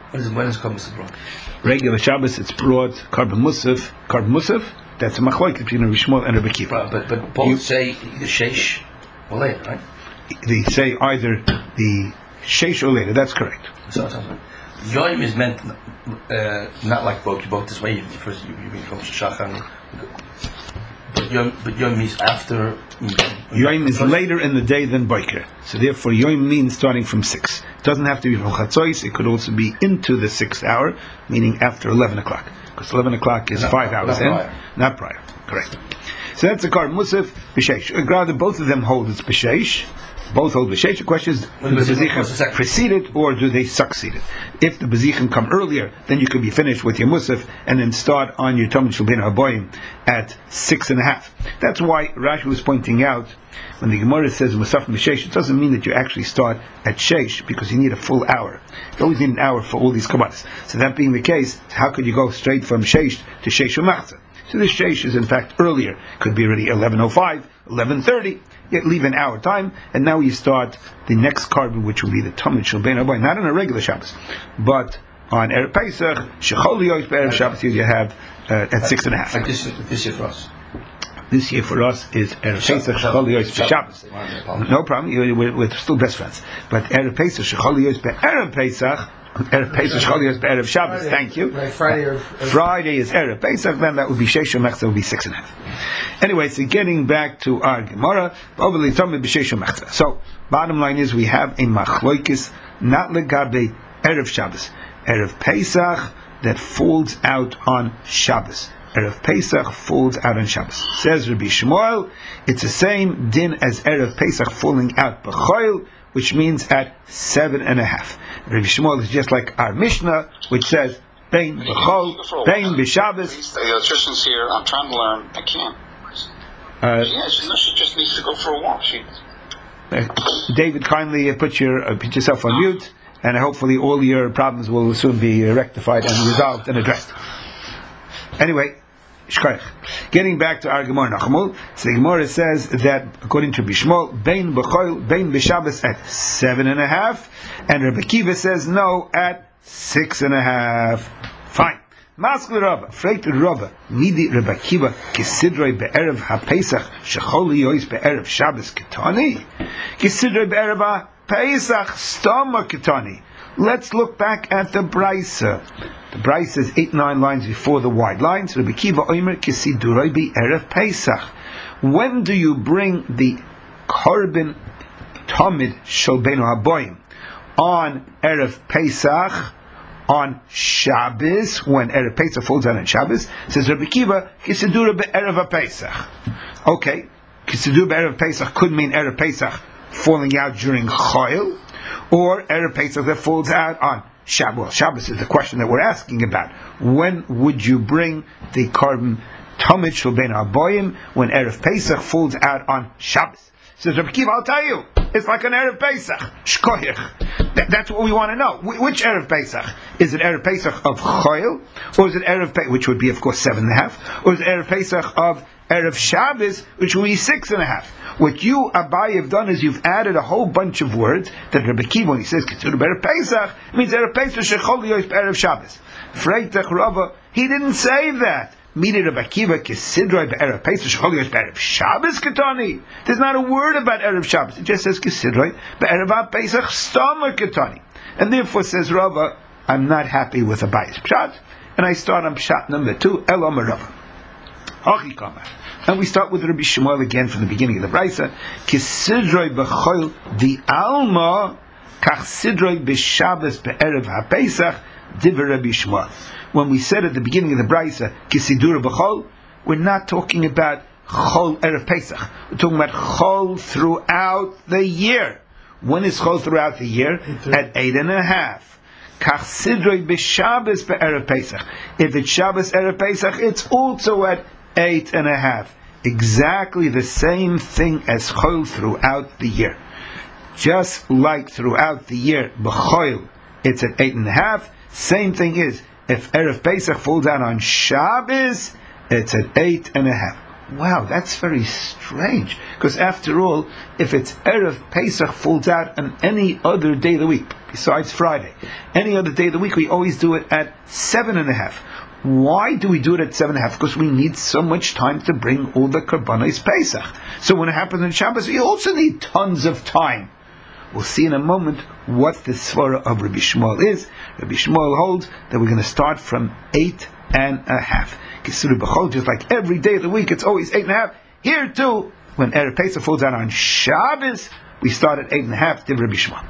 When is when is Korban Musaf brought? Regular Shabbos, it's brought Korban Musaf. Korban Musaf, that's a machlokes between Rabbi Shmuel and Rabbi Kiva. But but both you, say either sheish or later, right? They say either the sheish or later. That's correct. So, so, so. Yom is meant uh, not like both. You both this way. You first you, you become shachar. But Yom, but Yom means after. Yom is later in the day than Boker. So therefore, Yom means starting from six. It doesn't have to be from Chatzos. It could also be into the sixth hour, meaning after eleven o'clock. Because eleven o'clock is not, five hours not in, prior. not prior. Correct. So that's the Korban Musaf b'sheish. Rather, both of them hold it's b'sheish. Both hold b'sheish. The question is, do the bezichim precede it or do they succeed it? If the bezichim come earlier, then you could be finished with your musaf and then start on your Talmud Shel Bein Haboyim at six and a half. That's why Rashi was pointing out when the Gemara says musaf b'sheish, it doesn't mean that you actually start at sheish because you need a full hour. You always need an hour for all these kabbalas. So that being the case, how could you go straight from sheish to sheish u'machzah? So this sheish is in fact earlier. Could be already eleven oh five, eleven thirty. Yet leave an hour time, and now you start the next carbon, which will be the Talmud Shel Bein Haboyim, not on a regular Shabbos, but on Erev Pesach, Shechol Yoyos Be'erev Shabbos, you have uh, at six and a half. Like this, this year for us. This year for us is Erev Pesach, Shechol Yoyos Shabbos. No problem, we're, we're still best friends. But Erev Pesach, Shechol Yoyos Be'erev Pesach, Erev Pesach, Shechol Yoyos Be'erev Shabbos. Thank you. Right, Friday. Or, or Friday is Erev Pesach. Then that would be Sheish U'Mechza, would be six and a half. Anyway, so getting back to our Gemara, overly Tomid b'Sheish U'Mechza. So bottom line is we have a machloikis not legabe Erev Shabbos, Erev Pesach that falls out on Shabbos. Erev Pesach falls out on Shabbos. Says Rabbi Shmuel, it's the same din as Erev Pesach falling out b'choil, which means at seven and a half. Rabbi Shmuel is just like our Mishnah, which says Bein b'chol, Bein b'Shabbos. The electrician's here. I'm trying to learn. I can't. Uh, yeah, she, no, she just needs to go for a walk. She. Uh, David, kindly uh, put your uh, put yourself on mute, and hopefully all your problems will soon be uh, rectified and resolved and addressed. Anyway. Getting back to our Gemara Nachamul, so the Gemara says that according to Bishmol, Bein b'choil, Bein b'Shabbos at seven and a half, and Rabbi Kiva says no at six and a half. Fine. Maskul Rabba, Freit Rabba, Midi Rabbi Kiva, Kisidroi be'erev haPesach, Shechol Yois be'erev Shabbos Ketani, Kisidroi be'erev haPesach Stoma Ketani. Let's look back at the Brisa. The Brisa is eight, nine lines before the wide lines. Rabbi Kiva Omer Kisiduroi be'erev Pesach. When do you bring the Korban Talmud Shel Bein Haboyim? On Erev Pesach, on Shabbos, when Erev Pesach falls out on Shabbos, says Rabbi Kiva, Kisidura be'erev Pesach. Okay, Kisidura be'erev Pesach could mean Erev Pesach falling out during Chayil, or Erev Pesach that falls out on Shabbos. Well, Shabbos is the question that we're asking about. When would you bring the Korban Talmud Shel Bein Haboyim when Erev Pesach falls out on Shabbos? Says Rabbi Kiva, I'll tell you, it's like an Erev Pesach. Shkoyach. That, that's what we want to know. Wh- which Erev Pesach? Is it Erev Pesach of Chayil? Or is it Erev Pesach, which would be, of course, seven and a half? Or is it Erev Pesach of Erev Shabbos, which will be six and a half? What you, Abai, have done is you've added a whole bunch of words that Rabbi Kiva, when he says, Kitzur Erev Pesach, means Erev Pesach Shechol Yois Erev Shabbos. Freitach Rava, he didn't say that. Midi Rabbi Kiva Kisidroi be'erev Pesach Shechol Yois be'erev Shabbos Ketani. There's not a word about Erev Shabbos. It just says Kisidroi be'erev Pesach Stomer Ketani. And therefore says Rava, I'm not happy with Abai's pshat, and I start on pshat number two, El Omer Rava. Hachi Kamar. And we start with Rabbi Shmuel again from the beginning of the Brisa. Kisidroi b'choil the Alma kach sidroi b'Shabbos be'erev haPesach divrei Rabbi Shmuel. When we said at the beginning of the Brisa, Kisidura b'chol, we're not talking about Chol Erev Pesach. We're talking about Chol throughout the year. When is Chol throughout the year? At eight and a half. Kach sidroi b'Shabbos be'erev Pesach. If it's Shabbos Erev Pesach, it's also at eight and a half. Exactly the same thing as Chol throughout the year. Just like throughout the year, b'Chol, it's at eight and a half. Same thing is, if Erev Pesach falls out on Shabbos, it's at eight and a half. wow, that's very strange. Because after all, if it's Erev Pesach falls out on any other day of the week, besides Friday, any other day of the week, we always do it at seven and a half. Why do we do it at seven and a half? Because we need so much time to bring all the Karbanos Pesach. So when it happens on Shabbos, we also need tons of time. We'll see in a moment what the svara of Rabbi Shmuel is. Rabbi Shmuel holds that we're going to start from eight and a half. Kisuru b'chol, just like every day of the week, it's always eight and a half. Here too, when Erev Pesach falls out on Shabbos, we start at eight and a half. Div Rabbi Shmuel.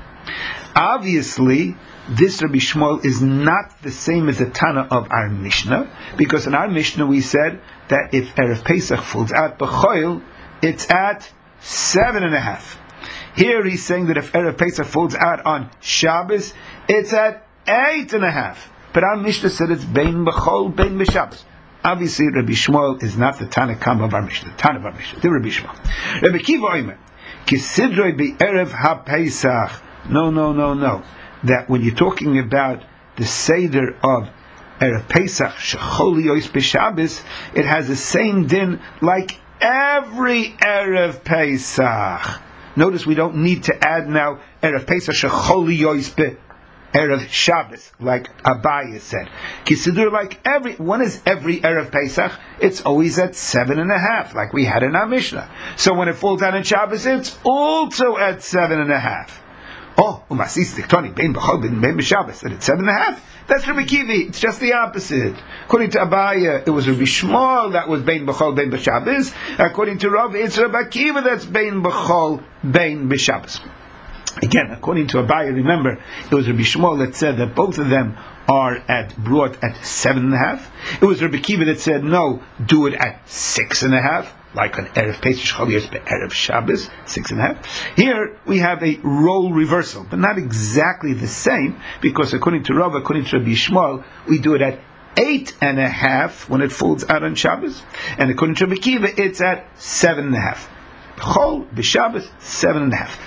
Obviously, this Rabbi Shmuel is not the same as the Tana of our Mishnah, because in our Mishnah we said that if Erev Pesach falls out b'chol, it's at seven and a half. Here he's saying that if Erev Pesach falls out on Shabbos, it's at eight and a half. But our Mishnah said it's Bein B'chol, Bein B'Shabbos. Obviously, Rabbi Shmuel is not the Tanakam of our Mishnah. The Tana of our Mishnah. The Rabbi Shmuel. Rabbi Kiva Omer, Kisidroi Be'erev HaPesach. No, no, no, no. That when you're talking about the Seder of Erev Pesach, Shechol Yois B'Shabbos, it has the same din like every Erev Pesach. Notice we don't need to add now Erev Pesach Shechol Yois B'Shabbos. Erev Shabbos, like Abaye said. Kisidur, like every, when is every Erev Pesach? It's always at seven and a half, like we had in our Mishnah. So when it falls out on Shabbos, it's also at seven and a half. Oh, umasis tiktoni, bein b'chol, bein b'Shabbos, and it's seven and a half. That's Rabbi Kivi. It's just the opposite. According to Abaye, it was Rabbi Shmuel that was bein b'chol, bein b'Shabbos. According to Rav, it's Rabbi Kiva that's bein b'chol, bein b'Shabbos. Again, according to Abaye, remember, it was Rabbi Shmuel that said that both of them are at brought at seven and a half. It was Rabbi Kiva that said, no, do it at six and a half, like on Erev Pesach, Erev Shabbos, six and a half. Here, we have a role reversal, but not exactly the same, because according to Rav, according to Rabbi Shmuel, we do it at eight and a half when it falls out on Shabbos, and according to Rabbi Kiva, it's at seven and a half. Chol, b'Shabbos, seven and a half.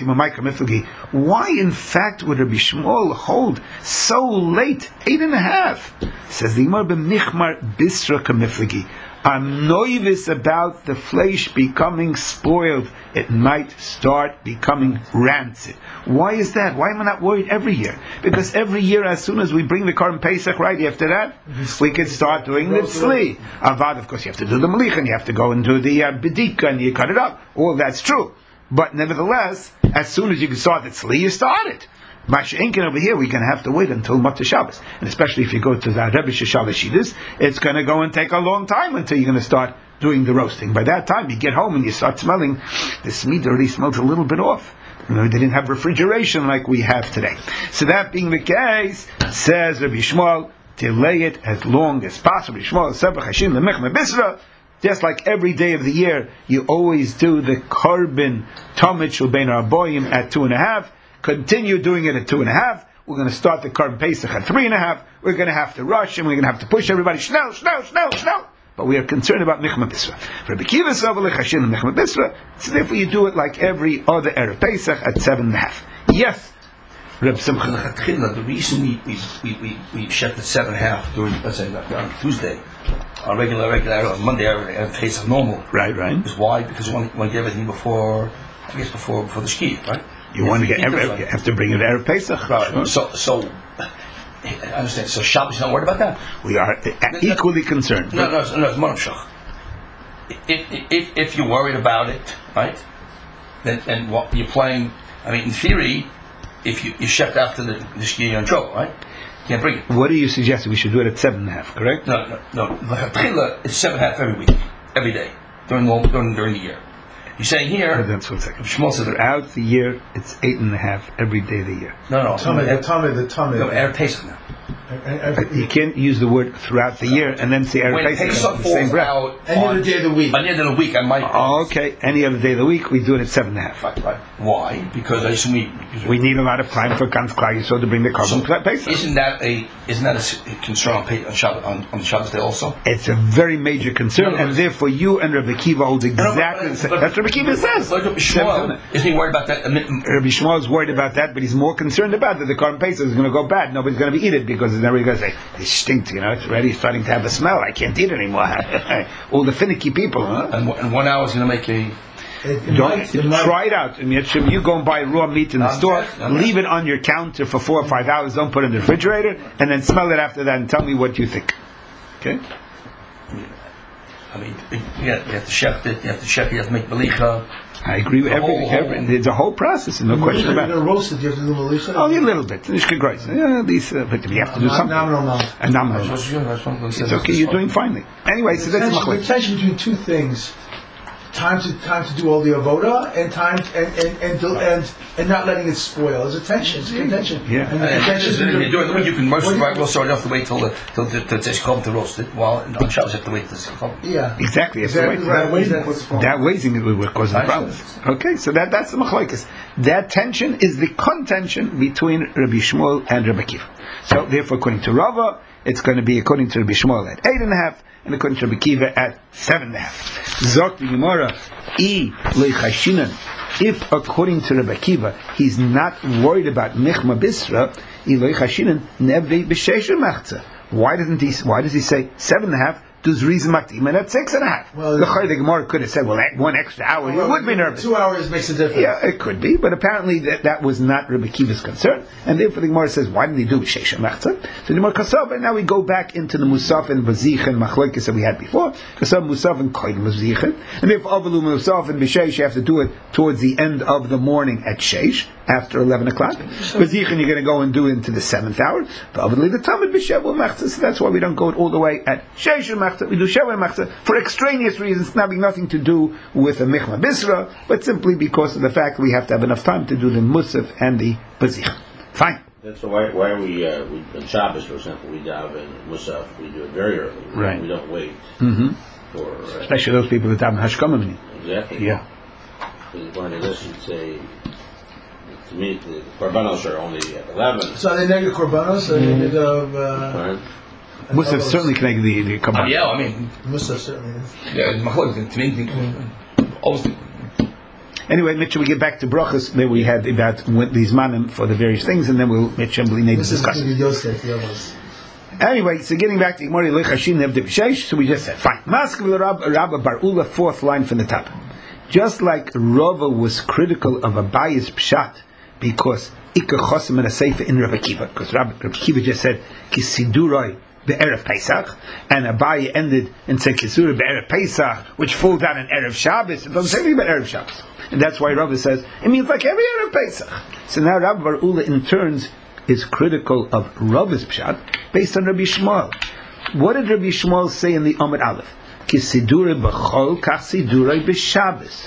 Why, in fact, would Rabbi Shmuel hold so late, eight and a half? Says the Gemara, b'michmar bisra kamiflagi. I'm nervous about the flesh becoming spoiled. It might start becoming rancid. Why is that? Why am I not worried every year? Because every year, as soon as we bring the Korban Pesach, right after that, we can start doing the tzli. Avad, of course, you have to do the malich, and you have to go and do the uh, bedika, and you cut it up. All that's true. But nevertheless, as soon as you can start the tzli, you start it. Masha'inkin over here, we're going to have to wait until Motzei Shabbos. And especially if you go to the Rebbe Sheshav Shidus, it's going to go and take a long time until you're going to start doing the roasting. By that time, you get home and you start smelling, the meat already smells a little bit off. You know, they didn't have refrigeration like we have today. So that being the case, says Rabbi Shmuel, delay it as long as possible. Shmuel, Sebach Hashin, Lemechme Bisra, just like every day of the year, you always do the Korban Tomit Shulbein Arboim at two and a half. Continue doing it at two and a half. We're going to start the Korban Pesach at three and a half. We're going to have to rush and we're going to have to push everybody. Schnell, schnell, schnell, schnell. But we are concerned about Nechma Bisra. Rabbi Kiva Savale Chashin and Nechma Bisra. So therefore you do it like every other Erev Pesach at seven and a half. Yes, Reb Simcha. The reason we we we we, we shut at seven and a half during, let's say, on Tuesday, on regular regular on Monday Erev Pesach normal. Right, right. Is why? Because you want, want to get everything before, I guess before before the ski, right? You want to get every, you have to bring it to Erev Pesach. Right. Sure. So, so I understand. So Shabbos, you're not worried about that. We are equally concerned. No, no, no, it's Monamshach. If, if if you're worried about it, right? Then and what you're playing. I mean, in theory, if you you shift after the the ski, you're in trouble, right? You can't bring it. What are you suggesting? We should do it at seven and a half, correct? No, no, no. L'chatchila is seven and a half every week, every day during during during the year. You're saying here. That's one second. Shmuel says throughout the year, it's eight and a half every day of the year. No, no. Tummy, the tummy, the tummy. No, Erev Pesach now. You can't use the word throughout the year and then say Erev Pesach. When Pesach the same falls breath. out Any other day of the week. Any other day of the week, I might. Oh, okay. Any other day of the week, we do it at seven and a half. Right, right. Why? Because I assume we. We need a lot of time for Ganz Klal Yisrael to bring the Korban So Pesach. Isn't that a isn't that a concern on on Shabbos, on, on Shabbos day also? It's a very major concern, No, and therefore you and Rabbi Kiva hold exactly the same. That's what Rabbi Kiva says. But Rabbi Shmuel, isn't he worried about that? Rabbi Shmuel is worried about that, but he's more concerned about that the Korban Pesach is going to go bad. Nobody's going to eat it because it's then we're going to say, it stinks, you know, it's already starting to have a smell, I can't eat it anymore. All the finicky people, huh? And, and one hour is going to make a... It, it Don't, might, it might, try it out. I mean, you go and buy raw meat in the I'm store, dead, I'm leave it on your counter for four or five hours, don't put it in the refrigerator, and then smell it after that and tell me what you think. Okay? I mean, you have, you have to chef it, you have to chef it, you have to make balicha. I agree with The everything. whole- Every, there's a whole process, and no question you're about going it. to roast it, you have to do malicha. Only a little bit. Yeah, these, uh, but you have to do Not something. nominal amount. A nominal. That's what- that's what I'm It's okay, you're doing finely. Anyway, so that's The machlokes. tension between two things: time to time to do all the avoda, and time and and and, do, and and not letting it spoil. There's a tension. It's a contention. Yeah. And the And contention is during the week you can most What do you- we'll sort of have to wait till the till the till it's come to roast it. While on Shabbos you have to wait till it's come. Yeah. Exactly. That's Exactly the way. right. That waiting, Exactly. that waiting is what causes the Nice. problem. Okay, so that that's the machlokes. That tension is the contention between Rabbi Shmuel and Rabbi Akiva. So therefore, according to Rava, it's going to be according to Rabbi Shmuel at eight and a half, and according to Rabbi Akiva at seven and a half. Zok the Gemara, I leichashinan. If according to Rabbi Akiva, he's not worried about michma bisra, I leichashinan nevi b'sheshu machza. Why doesn't he? Why does he say seven and a half? Does reason maktim and at six and a half? Well, the Chayei Gemara could have said, well, that one extra hour, you would be nervous. Two hours makes a difference. Yeah, it could be, but apparently that, that was not Rabbi Akiva's concern, and therefore the Gemara says, why didn't he do Shesha Machzah? So the Gemara Kasav, and now we go back into the Musaf and Bazich and Machlokes that we had before. Kasav Musaf and Koyd Bazich, and if Avalu Musaf and B'Sheish, you have to do it towards the end of the morning at Sheish, after eleven o'clock. Bazich, and you're going to go and do it into the seventh hour. But Avalu the Tamid B'Shev Machzah, so that's why we don't go all the way at Sheish Machzah. We do Sheva Machzah for extraneous reasons, having nothing to do with a Michma Bisra, but simply because of the fact that we have to have enough time to do the Musaf and the Bazich. Fine. That's so why, why we, uh, we, on Shabbos, for example, we daven Musaf, we do it very early. We, Right. We don't wait Mm-hmm. for... Uh, Especially those people that have Hashkamah. exactly. Yeah. Because according to this, you'd say, to me, the Korbanos are only at eleven. So they negative korbanos, so they negative. Uh, Right? Musaf certainly can make the, the Uh, Kabbalah. yeah, I mean, Musa certainly is. yeah, Machlokes to me, always. Anyway, Mitchell, we get back to brachas that we had about when- these manim for the various things, and then we'll Mitchell and Blinei This is discuss. going to be Yosef, the others. Anyway, so getting back to Gemara Lechashin Nev Devshesh, so we just said fine. Maskav Rabba Bar Ula, fourth line from the top. Just like Rava was critical of Abaye's pshat because Ikka Chosim and a Seifa in Rabbi Akiva, because Rabbi Akiva just said Kisiduroi be'erev Pesach, and Abaye ended and said Kisiduroi be'erev Pesach, which falls out in erev Shabbos. It doesn't say anything about erev Shabbos, and that's why Rava says it means like every erev Pesach. So now Rabbi Bar Ula in turns is critical of Rava's pshat based on Rabbi Shmuel. What did Rabbi Shmuel say in the Amud Aleph? Kisidurei b'chol kach sidurei b'Shabbos.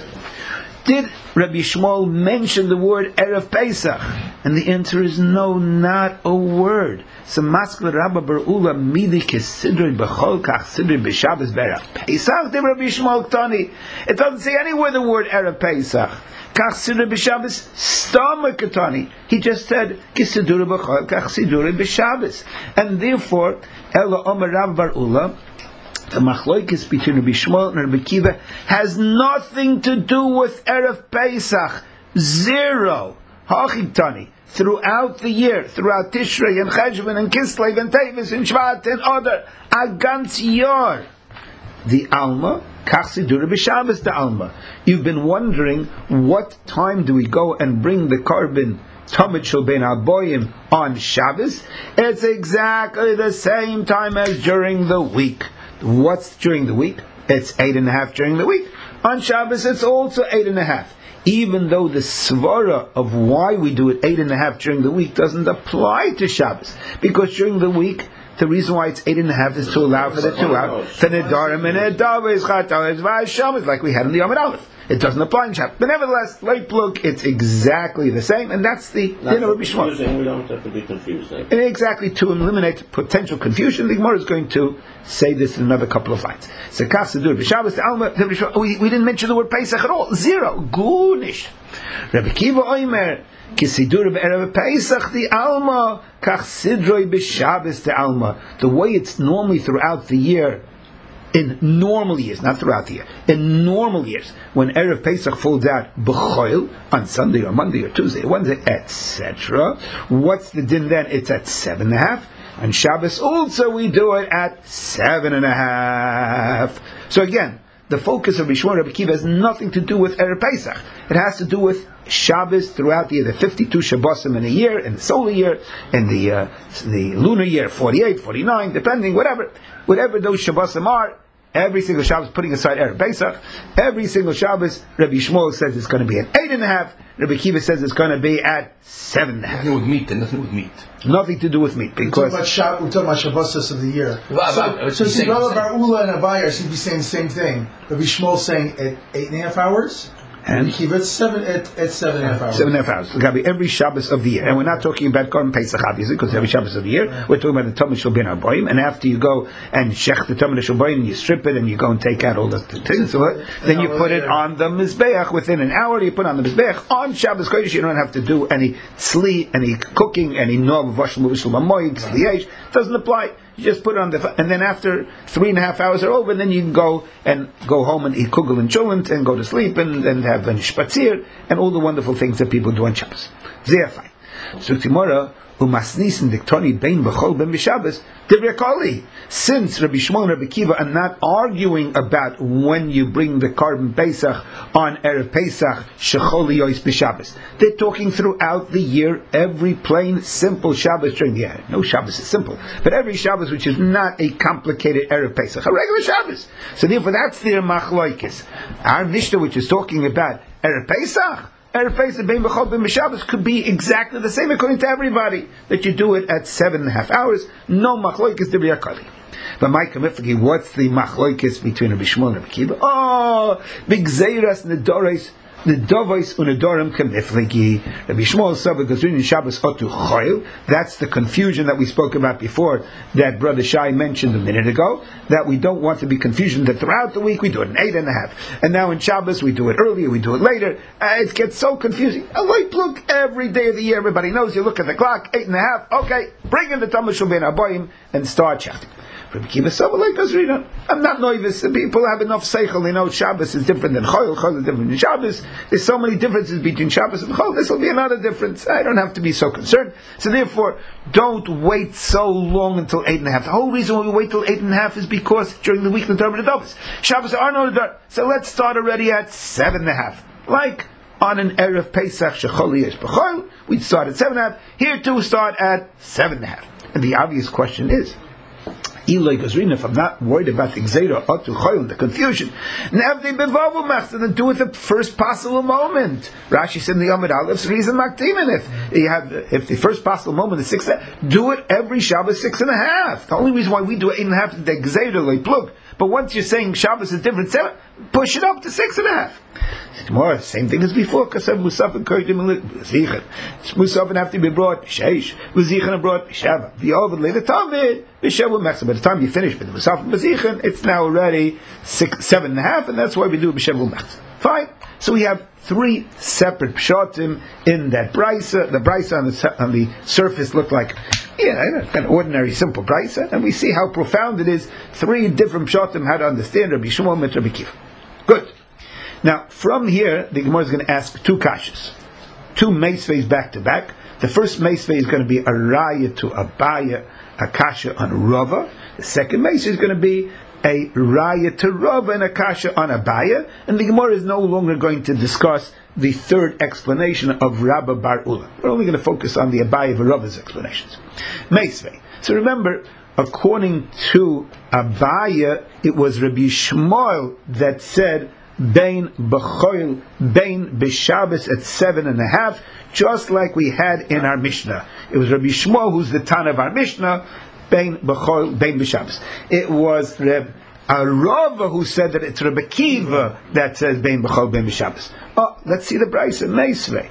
Did Rabbi Shmuel mention the word Erev Pesach? And the answer is no, not a word. So Maskal Rabba Bar Ula midi kisidrei b'chol kach sidrei b'Shabbos b'Erev Pesach. Did Rabbi Shmuel Tani? It doesn't say anywhere the word Erev Pesach. Kach sidrei b'Shabbos stomach Tani. He just said kisidurei b'chol kach sidurei b'Shabbos. And therefore, Ela Omer Rabba Bar Ula, the machlokes between Rabbi Shmuel and Rabbi Akiva has nothing to do with Erev Pesach. Zero. Hachitani. Throughout the year, throughout Tishrei and Cheshvan and Kislev and Tevis and Shvat and other, Agantz Yor. The Alma, Kachsidura B'Shabbos the Alma. You've been wondering, what time do we go and bring the carbon Tamid Shel Ben Aboyim on Shabbos? It's exactly the same time as during the week. What's during the week? It's eight and a half during the week. On Shabbos, it's also eight and a half. Even though the svara of why we do it eight and a half during the week doesn't apply to Shabbos, because during the week, the reason why it's eight and a half is to allow for the two out, for nedarim and nedavis chatalis v'ashamis, like we had in the Amud Aleph. It doesn't apply in Shabbos, but nevertheless, late look, it's exactly the same, and that's the Not dinner of for Bishmar. confusing, we don't have to be confused. Then. And exactly to eliminate potential confusion, the Gemara is going to say this in another couple of lines. So, we, we didn't mention the word Pesach at all. Zero. Gunish. Rabbi Kiva Oimer, Kisidur be'erev Pesach the Alma, Kach Sidroi b'Shabbos the Alma. The way it's normally throughout the year, in normal years, not throughout the year, in normal years, when Erev Pesach falls out b'choil, on Sunday or Monday or Tuesday or Wednesday, et cetera, what's the din then? It's at seven and a half. On Shabbos also we do it at seven and a half. So again, the focus of Rishon Rabbi Akiva has nothing to do with Erev Pesach. It has to do with Shabbos throughout the year, the fifty-two Shabbosim in a year, in the solar year, in the uh, the lunar year, forty-eight, forty-nine, depending, whatever. Whatever those Shabbosim are, every single Shabbos, putting aside Erev Pesach, every single Shabbos, Rabbi Shmuel says it's going to be at eight and a half, Rabbi Akiva says it's going to be at seven and a half. Nothing with meat, and nothing with meat. Nothing to do with meat, because... We're talking about, Shab- we're talking about Shabbosos of the year. Well, so, I- I- so see, same- Rabbi same. Bar Ula and Abaye seem to be saying the same thing. Rabbi Shmuel saying at eight and a half hours, And? Rabbi Akiva at seven, at, at seven and a half hours. Seven and a half hours. It's got to be every Shabbos of the year. And we're not talking about Korban Pesach, obviously, because every Shabbos of the year. We're talking about the Tamid Shel Ben Arboim. And after you go and shech the Tamid Shel Ben, you strip it and you go and take out all the things. So then you put it on the Mizbeach within an hour. You put it on the Mizbeach. On Shabbos Kodesh, you don't have to do any tzli, any cooking, any nov, vashel, vashel, mamoy, tzli. It doesn't apply. You just put it on the, and then after three and a half hours are over, then you can go and go home and eat kugel and cholent and go to sleep and, and have a spatzir and all the wonderful things that people do on Shabbos. Sehr fine. So tomorrow, umasnisen diktoni bein b'chol ben b'Shabbos divrei koli. Since Rabbi Shmuel and Rabbi Akiva are not arguing about when you bring the Korban Pesach on Erev Pesach shechol yois b'Shabbos, they're talking throughout the year, every plain simple Shabbos during the year. No Shabbos is simple, but every Shabbos which is not a complicated Erev Pesach, a regular Shabbos. So therefore, that's their machloikis. Our Mishnah, which is talking about Erev Pesach, Erev Pesach bein b'chol ben b'Shabbos, could be exactly the same according to everybody, that you do it at seven and a half hours. No machloikis divrei koli. But my kamifagi, what's the machloikis between Rabbi Shmuel and Rabbi Akiva? Oh, big zeiras nedores, nedovos unedorim kamifagi. Rabbi Shmuel said because in Shabbos otu choil. That's the confusion that we spoke about before, that Brother Shai mentioned a minute ago, that we don't want to be confusion that throughout the week we do it in eight and a half, and now in Shabbos we do it earlier, we do it later. Uh, it gets so confusing. A light look every day of the year. Everybody knows. You look at the clock, eight and a half. Okay, bring in the Tamid Shel Ben Arboim and start shouting. Rabbi Akiva said, well, like us read on. I'm not novice. People have enough seichel. They know Shabbos is different than Chol. Chol is different than Shabbos. There's so many differences between Shabbos and Chol. This will be another difference. I don't have to be so concerned. So therefore, don't wait so long until eight and a half. The whole reason why we wait till eight and a half is because during the week the Torah B'Davis. Shabbos are no Torah. So let's start already at seven and a half. Like on an Erev Pesach Shechol Yesh B'Chol, we'd start at seven and a half. Here too, start at seven and a half. And the obvious question is, if I'm not worried about the Gzeira, Otu Choyl, the confusion, then do it the first possible moment. Rashi said in the Yomid Alef's reason Maktimin, if you have, if the first possible moment is six, do it every Shabbos six and a half. The only reason why we do eight and a half is the Gzeira, like plug. But once you're saying Shabbos is different, seven, push it up to six and a half. Tomorrow, same thing as before. Because Musaf and Kurdim Zichan. Musaf have to be brought Sheish. Zichan brought Shava. The Ovid later Talmud B'Sheva Mechsa. By the time you finish with the Musaf and Zichan, it's now already six, seven and a half, and that's why we do B'Sheva Mechsa. Fine. So we have three separate pshatim in that brisa. The brisa on the on the surface looked like, yeah, an ordinary simple brisa, and we see how profound it is. Three different pshatim how to understand Rabbi Shmuel and Rabbi Akiva. Good. Now, from here, the Gemara is going to ask two kashas, two meisveis back to back. The first meisvei is going to be a raya to Abaye, a kasha on Rava. The second meisvei is going to be a raya to Rava and a kasha on Abaye. And the Gemara is no longer going to discuss the third explanation of Rabba Bar Ula. We're only going to focus on the Abaye and Rava's explanations. Meisvei. So remember, according to Abaye, it was Rabbi Shmuel that said Bein b'choil, bein b'Shabbos at seven and a half, just like we had in our Mishnah. It was Rabbi Shmuel who's the Tan of our Mishnah, bein b'choil, bein b'Shabbos. It was Reb Arava who said that it's Rabbi Akiva that says bein b'choil, bein b'Shabbos. Oh, let's see the Brisa Meisvei.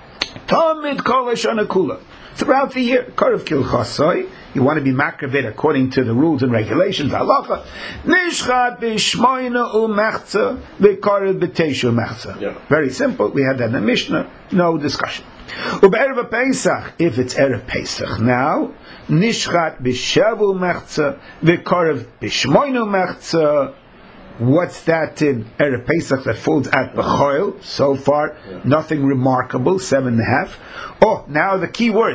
Tamid kol hashana kula. Throughout the year, Karav Kil Chasoi, you want to be makravit according to the rules and regulations, halacha. Nishchat b'shmoina u'mechza v'karav b'teishu u'mechza. Very simple. We had that in the Mishnah. No discussion. U'be'erev Pesach, if it's erev Pesach now, nishchat b'shavu u'mechza v'karav b'shmoina u'mechza. What's that in erev Pesach that falls at b'choil? So far, nothing remarkable. Seven and a half. Oh, now the key words.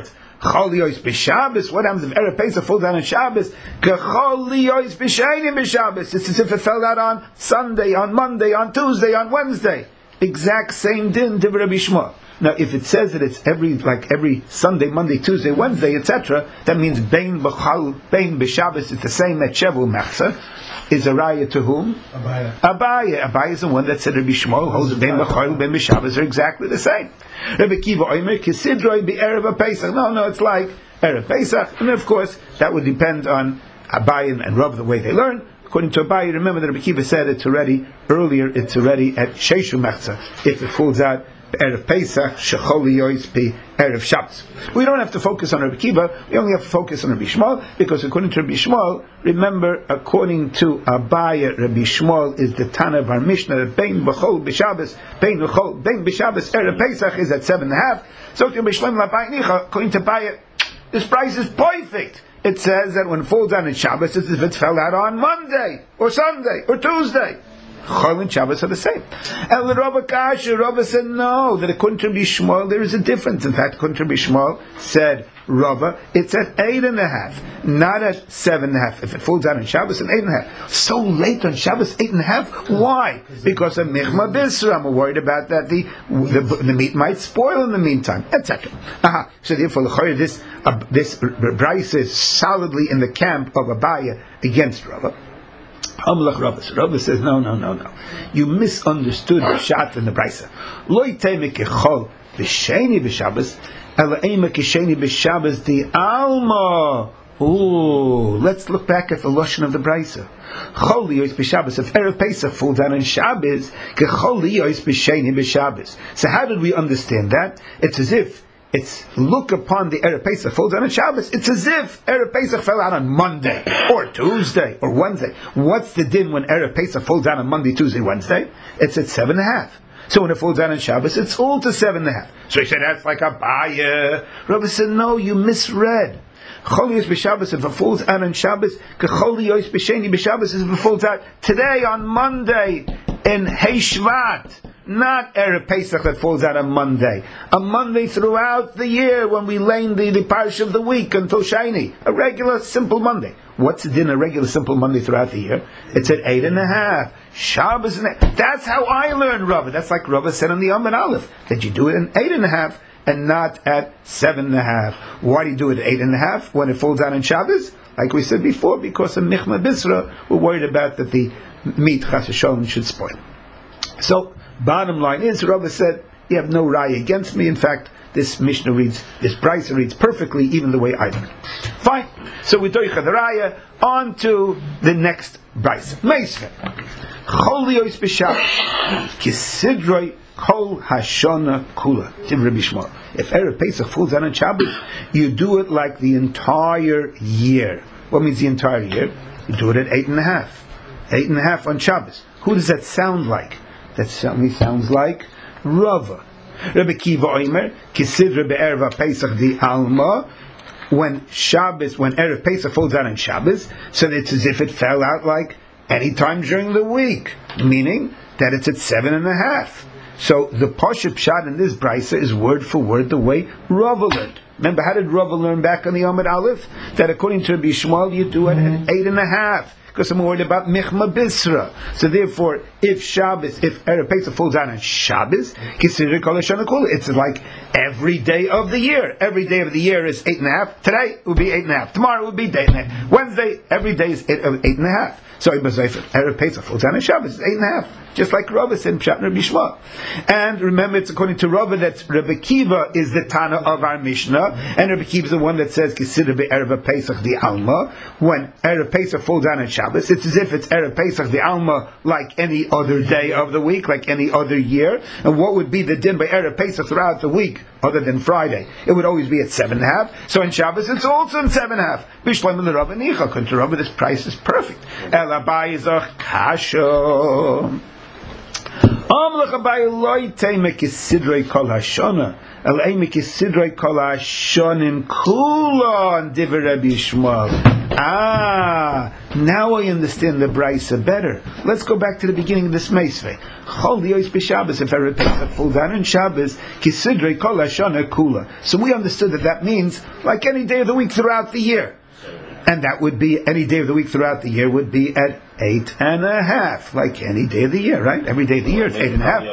Chol Yois b'Shabbos. What happens if Erev Pesach falls down on Shabbos? Kechol Yois b'Sheni b'Shabbos. It's as if it fell out on Sunday, on Monday, on Tuesday, on Wednesday. Exact same din, Divrei Rabbi Shmuel. Now, if it says that it's every, like every Sunday, Monday, Tuesday, Wednesday, et cetera, that means Bein b'Chol, Bein b'Shabbos, it's the same at Shevu Mechsa. Is a raya to whom? Abaya. Abaya. Abaya is the one that said Rabbi Shmuel holds Bein b'Chol, Bein b'Shabbos are exactly the same. Rabbi Kiva Omer, Kisidroi b'Erev Pesach. No, no, it's like Erev Pesach. And of course, that would depend on Abaya and Rav, the way they learn. According to Abaya, remember that Rabbi Kiva said it's already, earlier, it's already at Sheshu Mechza. If it falls out Erev Pesach, Shechol Yois be Erev Shabbos. We don't have to focus on Rabbi Kiva, we only have to focus on Rabbi Shmuel, because according to Rabbi Shmuel, remember, according to Abaya, Rabbi Shmuel is the Tana of our Mishnah, that Bein B'chol B'Shabbos, Bein B'chol, Bein B'Shabbos, Erev Pesach is at seven and a half. So to B'Shlem L'Abaya Nicha, according to Abaya, this price is perfect. It says that when it falls down in Shabbos, it's as if it fell out on Monday, or Sunday, or Tuesday. Chol and Shabbos are the same. El Rava Kasha, Rava said no, that according to Rabbi Shmuel there is a difference. In fact, according to Rabbi Shmuel, said Rava, it's at eight and a half, not at seven and a half. If it falls down on Shabbos, it's eight and a half. So late on Shabbos, eight and a half? Why? Because of Michma Bisra. I'm worried about that the, the the meat might spoil in the meantime, et cetera. Aha. So therefore, this uh, this Bryce is solidly in the camp of Abaya against Rava. Amalach Rava. So Rava says, no, no, no, no. You misunderstood the Shat and the Brisa. Loi teime kechol b'sheni b'Shabbos, ela eime k'sheni b'Shabbos di alma. Ooh, let's look back at the Lashon of the Brisa. Chol liyos b'Shabbos. If Erev Pesach falls down on Shabbos, kechol liyos b'sheni b'Shabbos. So how did we understand that? It's as if It's look upon the Erev Pesach falls down on Shabbos. It's as if Erev Pesach fell out on Monday or Tuesday or Wednesday. What's the din when Erev Pesach falls down on Monday, Tuesday, Wednesday? It's at seven and a half. So when it falls down on Shabbos, it's all to seven and a half. So he said that's like a Abaya. Rabbi said no, you misread. Cholios b'Shabbos, if it falls out on Shabbos, kecholios b'sheni b'Shabbos, if it falls out today on Monday in Hei Shvat. Not Erev Pesach that falls out on Monday. A Monday throughout the year when we lane the, the parish of the week until Shiny. A regular, simple Monday. What's it in a regular, simple Monday throughout the year? It's at eight and a half. Shabbos and eight. That's how I learned Rava. That's like Rava said on the Amud Aleph. That you do it in eight and a half and not at seven and a half. Why do you do it at eight and a half when it falls out on Shabbos? Like we said before, because of Michma Bisra, we're worried about that the meat Chas v'Shalom should spoil. So, bottom line is, Rava said, you have no raya against me. In fact, this Mishnah reads, this Brisa reads perfectly, even the way I learned. Fine. So we doicha the raya, on to the next Brisa. Meisve. Cholios b'Shabbos, kisidroi kol hashana kula. Tim Rabbi Shmuel. If Erev Pesach falls down on Shabbos, you do it like the entire year. What means the entire year? You do it at eight and a half. Eight and a half on Shabbos. Who does that sound like? That certainly sounds like Rava. Rabbi Kiva Omer, Kisidra be'erva Pesach di alma, when Shabbos, when Erev Pesach falls out on Shabbos, so it's as if it fell out like any time during the week, meaning that it's at seven and a half. So the Pashup Pshat in this Brisa is word for word the way Rava learned. Remember, how did Rava learn back on the Amud Aleph? That according to Rabbi Shmuel, you do it at eight and a half. Because I'm worried about Michma Bisra. So therefore, if Shabbos, if Erev Pesach falls out on Shabbos, consider Kol Hashana Kula. It's like every day of the year. Every day of the year is eight and a half. Today it will be eight and a half. Tomorrow it will be eight and a half. Wednesday, every day is eight, eight and a half. So Erev Pesach falls out on Shabbos, it's eight and a half. Just like Rava said in Pshat Rabbi Shmuel. And remember, it's according to Rava that Rabbi Kiva is the Tana of our Mishnah, and Rabbi Kiva is the one that says Kisidra be'erva Pesach di alma. When Erev Pesach falls down on Shabbos, it's as if it's Erev Pesach di alma like any other day of the week, like any other year. And what would be the din by Erev Pesach throughout the week, other than Friday? It would always be at seven and a half. So in Shabbos, it's also in seven and a half. Bishlam and the Rava Nicha. According to Rava, this price is perfect. El Abai is a kasha. Amlach Abai loy teime kisidrei kol hashana, el eime kisidrei kol hashanim kula on divrei Rabbi Shmuel. Ah, now I understand the brisa better. Let's go back to the beginning of this meisvei. Chol Yos b'Shabbos, if Erev Pesach falls down on Shabbos, kisidrei kol hashana kula. So we understood that that means like any day of the week throughout the year. And that would be, any day of the week throughout the year would be at eight and a half, like any day of the year, right? Every day of the year it's eight and a half.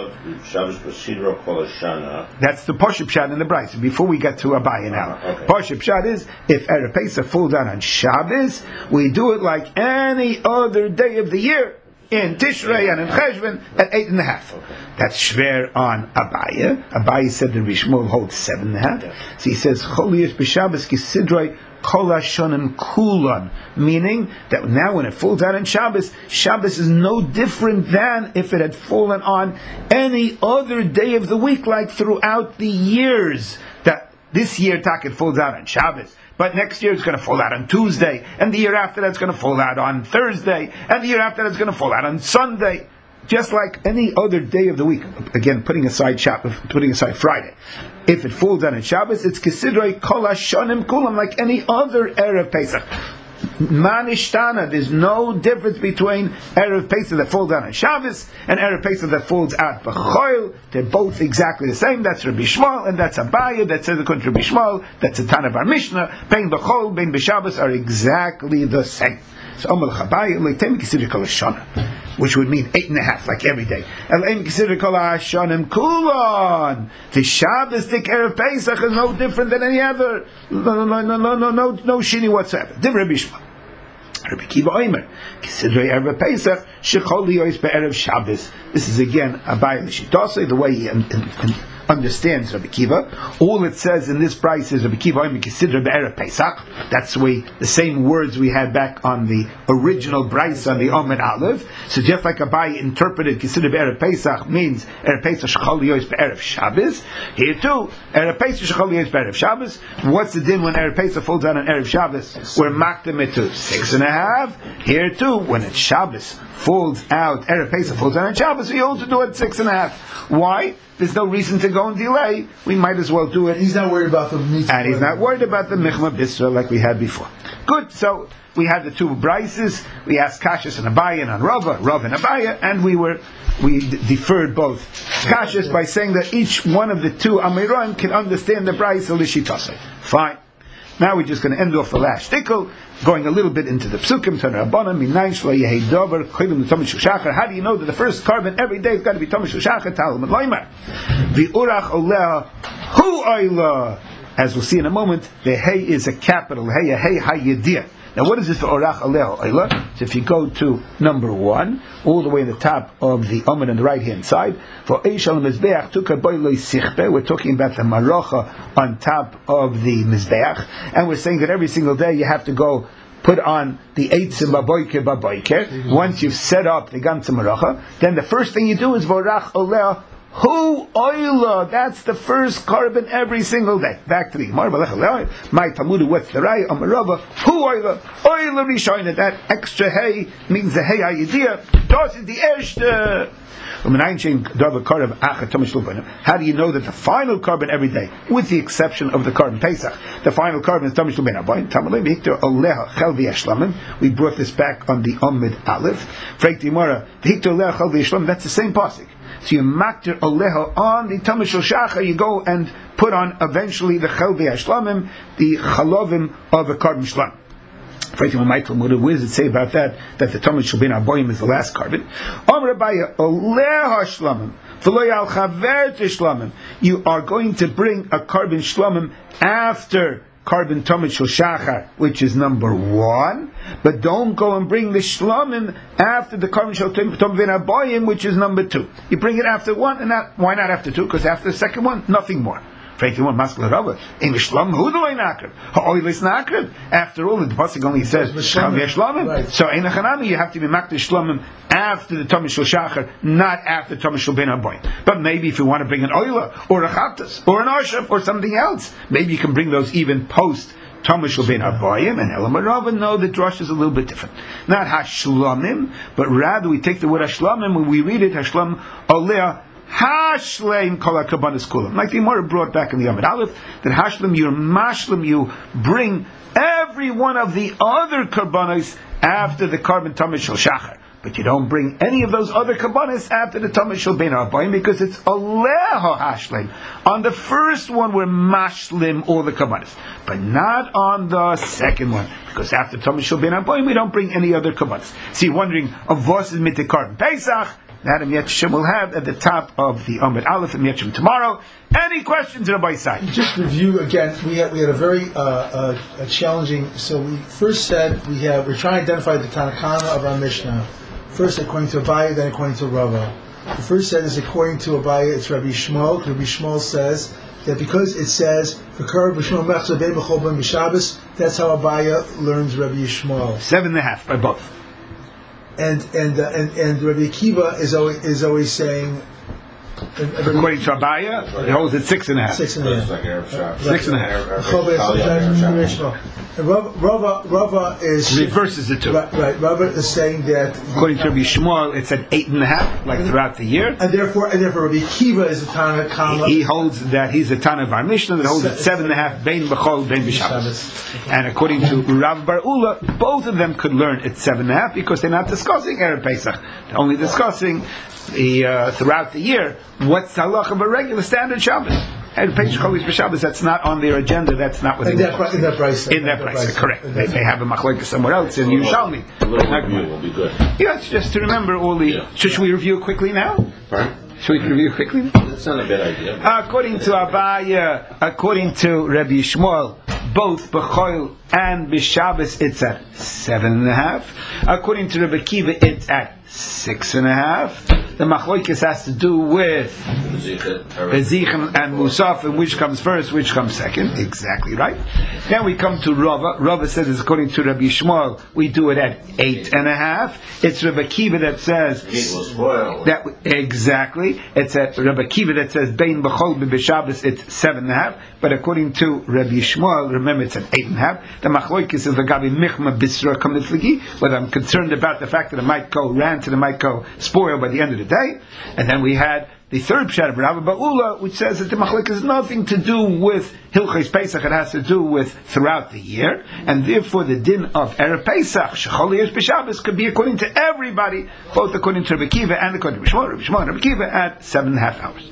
That's the Poshup Pshat in the Brisa, before we get to Abaye now. Uh, okay. Poshup Pshat is, if Erev Pesach falls down on Shabbos, we do it like any other day of the year, in Tishrei and in Cheshvan, at eight and a half. Okay. That's shver on Abaye. Abaye said that Rishmol holds seven and a half. Yeah. So he says, Chol Yos b'Shabbos kisidroi kol hashonim kulan, meaning that now when it falls out on Shabbos, Shabbos is no different than if it had fallen on any other day of the week, like throughout the years. That this year, tak, it falls out on Shabbos, but next year it's going to fall out on Tuesday, and the year after that it's going to fall out on Thursday, and the year after that it's going to fall out on Sunday. Just like any other day of the week. Again, putting aside Shabbos, putting aside Friday. If it falls down on Shabbos, it's considered kol hashonim kulam, like any other Erev Pesach. Manishtana, there's no difference between Erev Pesach that falls down on Shabbos and Erev Pesach that falls out b'choil. They're both exactly the same. That's Rabbi Shmuel and that's Abaye. That says according to Rabbi Shmuel. That's a Tana Bar Mishnah. Bein b'chol, bein b'Shabbos are exactly the same. So Omer Chabaye, like ten consider kol hashana, which would mean eight and a half, like every day. El ein consider kol hashanim kulon. The Shabbos, the Erev Pesach is no different than any other. No, no, no, no, no, no, no, no shini whatsoever. Different Rabbi Shmuel. Rabbi Kiva Omer, consider Erev Pesach shechol liyos be'erev Shabbos. This is again Abaye l'shitosei, the way he un- un- understands Rabbi Kiva. All it says in this price is Rabbi Kiva Omer consider be'erev Pesach. That's the way the same words we had back on the original Brisa on the Omer Aleph. So just like Abaye interpreted consider be'erev Pesach means Erev Pesach shechol liyos be'erev Shabbos. Here too, Erev Pesach shechol liyos be'erev Shabbos. What's the din when Erev Pesach falls down on Erev Shabbos? We're makdim it to six and a half. Here too, when it's Shabbos falls out, Erev Pesach falls out on Shabbos, we also do it six and a half. Why? There's no reason to go and delay. We might as well do it. He's not worried about the mitzvah. And he's not worried about the Michma Bisra like we had before. Good, so we had the two Brises, we asked Kashas and Abaye and on Rava, Rav and Abaye, and we were we d- deferred both Kashas by saying that each one of the two Amiron can understand the Brise Lishitase. Fine. Now we're just going to end off the last shtickle, going a little bit into the psukim. How do you know that the first carbon every day is going to be Tomash Shachar? Talmud Loimer. The urach oleh hu oila. As we'll see in a moment, the hey is a capital hey, a hey hayidiyah. Now, what is this for orach aleh oila? So if you go to number one, all the way in the top of the Omer on the right hand side, for Eishal Mizbeach Tukar Boiloi Sichbe, we're talking about the Marocha on top of the Mizbeach, and we're saying that every single day you have to go put on the Eitzim Baboiker Baboiker. Once you've set up the Ganze Marocha, then the first thing you do is Vorach Oleh Hu oila, that's the first carbon every single day. Back to the Gemara. My Talmud, what's the Raya? Amarava. Hu oila, oila rishoina. That extra hay means the hay idea. Das is the erste. How do you know that the final carbon every day, with the exception of the carbon Pesach, the final carbon is Tomish Luben Abayim? We brought this back on the Omid Aleph. That's the same pasuk. So you makter aleha on the Tomish Shachar, you go and put on eventually the Chelvi Ashlamim, the Chalovim of a carbon Shlam. What does it say about that? That the Tomish Shulbin Aboyim is the last carbon. You are going to bring a carbon Shlamim after carbon Tomish Shachar, which is number one, but don't go and bring the Shlamim after the carbon Tomish Aboyim, which is number two. You bring it after one, and not, why not after two? Because after the second one, nothing more. After all, the pasuk only says right. So you have to be makter shlamim after the Tomish Shachar, not after Tomish Ben Aboyim. But maybe if you want to bring an oila or a chatas or an arshaf or something else, maybe you can bring those even post Tomish Ben Aboyim. And Elam Rava know the drush is a little bit different. Not hashlamim, but rather we take the word hashlamim when we read it hashlam oleh Hashleim kol hakarbanos kulam. Like the Gemara brought back in the Amud Aleph, that Hashleim, you're mashlim, you bring every one of the other karbanos after the carbon tamid shel shachar. But you don't bring any of those other karbanos after the tamid shel bein ha'arbaim, because it's aleha hashleim. On the first one, we're mashlim all the karbanos, but not on the second one, because after tamid shel bein ha'arbaim, we don't bring any other karbanos. So you're wondering, of what is mit the carbon Pesach? That Yet Hashem will have at the top of the Amud Aleph and Yet Hashem tomorrow. Any questions, Rabbi Side? Just review again. We had we had a very uh, uh, a challenging. So we first said we have we're trying to identify the Tanakana of our Mishnah. First according to Abaye, then according to Rava. The first said is according to Abaye, it's Rabbi Shmuel. Rabbi Shmuel says that because it says V'kar b'Shmuel mechza bein b'chol ben b'Shabbos, that's how Abaye learns Rabbi Shmuel. Seven and a half by both. And and uh, and and Rabbi Akiva is always is always saying. According to Abaye, he holds it six and a half. Six and a half. Like Arab shop. Six and a half. And Rava, Rava is reverses the two. Right, right. Rava is saying that according to Rabbi Shmuel, it's at eight and a half, like throughout the year. And therefore, and therefore, Rabbi Akiva is a Tana Kama. He holds that he's a Tana of our Mishnah that holds at seven and a half, Bein B'chol, Bein B'Shabbos. And according to Rav Bar Ula, both of them could learn at seven and a half because they're not discussing Erev Pesach. They're only discussing the uh, throughout the year what's the halach of a regular standard Shabbos. And Pesach Cholis B'Shabbos, that's not on their agenda. That's not what they want. In that price, in that price, correct. They may have a machlokes somewhere else in Yerushalmi. A little review will be good. Yeah, it's just to remember all the. Yeah. Should we review quickly now? Right. Should we review quickly? That's not a bad idea. According to Abaye, according to Rabbi Shmuel, both B'chol and B'Shabbos, it's at seven and a half. According to Rabbi Akiva, it's at six and a half. The machlokes has to do with Bezichem and Musaf, and which comes first, which comes second. Exactly right. Then we come to Rava. Rava says, it's according to Rabbi Shmuel, we do it at eight and a half. It's Rabbi Akiva that says that exactly. It's at Rabbi Akiva that says Bein B'chol B'Shabbos, it's seven and a half. But according to Rabbi Shmuel, remember it's at eight and a half. The machlokes is V'gabi Michma Bisra Kamifligi, whether I'm concerned about the fact that it might go rant and it might go spoil by the end of the day. And then we had the third pshat of Rav Bar Ula, which says that the machlokes has nothing to do with Hilchos Pesach; it has to do with throughout the year, and therefore the din of Erev Pesach Shechol Yesh B'Shabbos could be according to everybody, both according to Rabbi Akiva and according to Rabbi Shmuel, Rabbi Shmuel and Rabbi Akiva at seven and a half hours.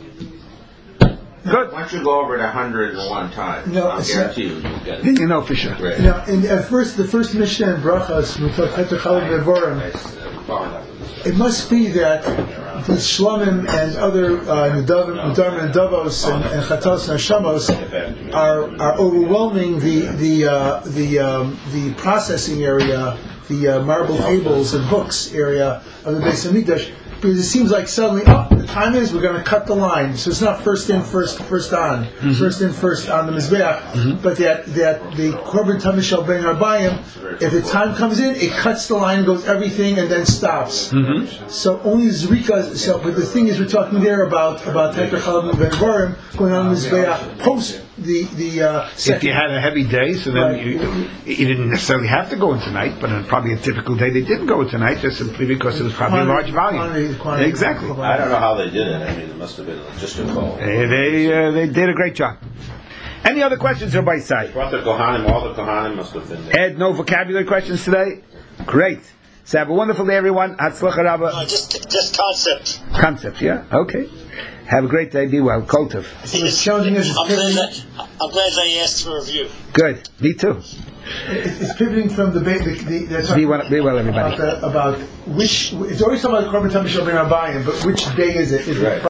Good. Why don't you go over it a hundred and one times? No, I'll guarantee you you'll get Then it. you know for sure. Right. Now, in, at first, the first Mishnah in Brachas, we talk Heter Chalad Bevorim. It must be that the Shlomim and other uh, Nedarim and Davos and, and Chatos and Hashamos are are overwhelming the the uh, the um, the processing area, the uh, marble tables and hooks area of the Beis Hamikdash. Because it seems like suddenly, oh, the time is we're going to cut the line. So it's not first in, first first on, mm-hmm. first in, first on the mizbeach, mm-hmm. but that that the korban tamid shel bein harbayim, if the time comes in, it cuts the line, goes everything, and then stops. Mm-hmm. So only zrika. So, but the thing is, we're talking there about about Heter Chalad Bevorim going on the mizbeach post the the. Uh, if you had a heavy day, so then right. you, you didn't necessarily have to go in tonight, but on probably a typical day they didn't go in tonight just simply because it was probably quantity, a large volume. Quantity, quantity, exactly. I don't know how they did it. I mean, it must have been logistical. They they, uh, they did a great job. Any other questions on my side? Brought the Kohanim, all the Kohanim must have been there. Ed, no vocabulary questions today? Great. So have a wonderful day, everyone. Hatzlacha Rabba. Uh, just, just concept. Concept, yeah? Okay. Have a great day. Be well. Kultiv. It's challenging as I'm glad, that, I'm glad they asked for a review. Good. Me too. It's pivoting from the the, the, the be well, be well, everybody. About, the, about which it's always talking about korban tamid shel bein harbayim, but which day is it? Is right. it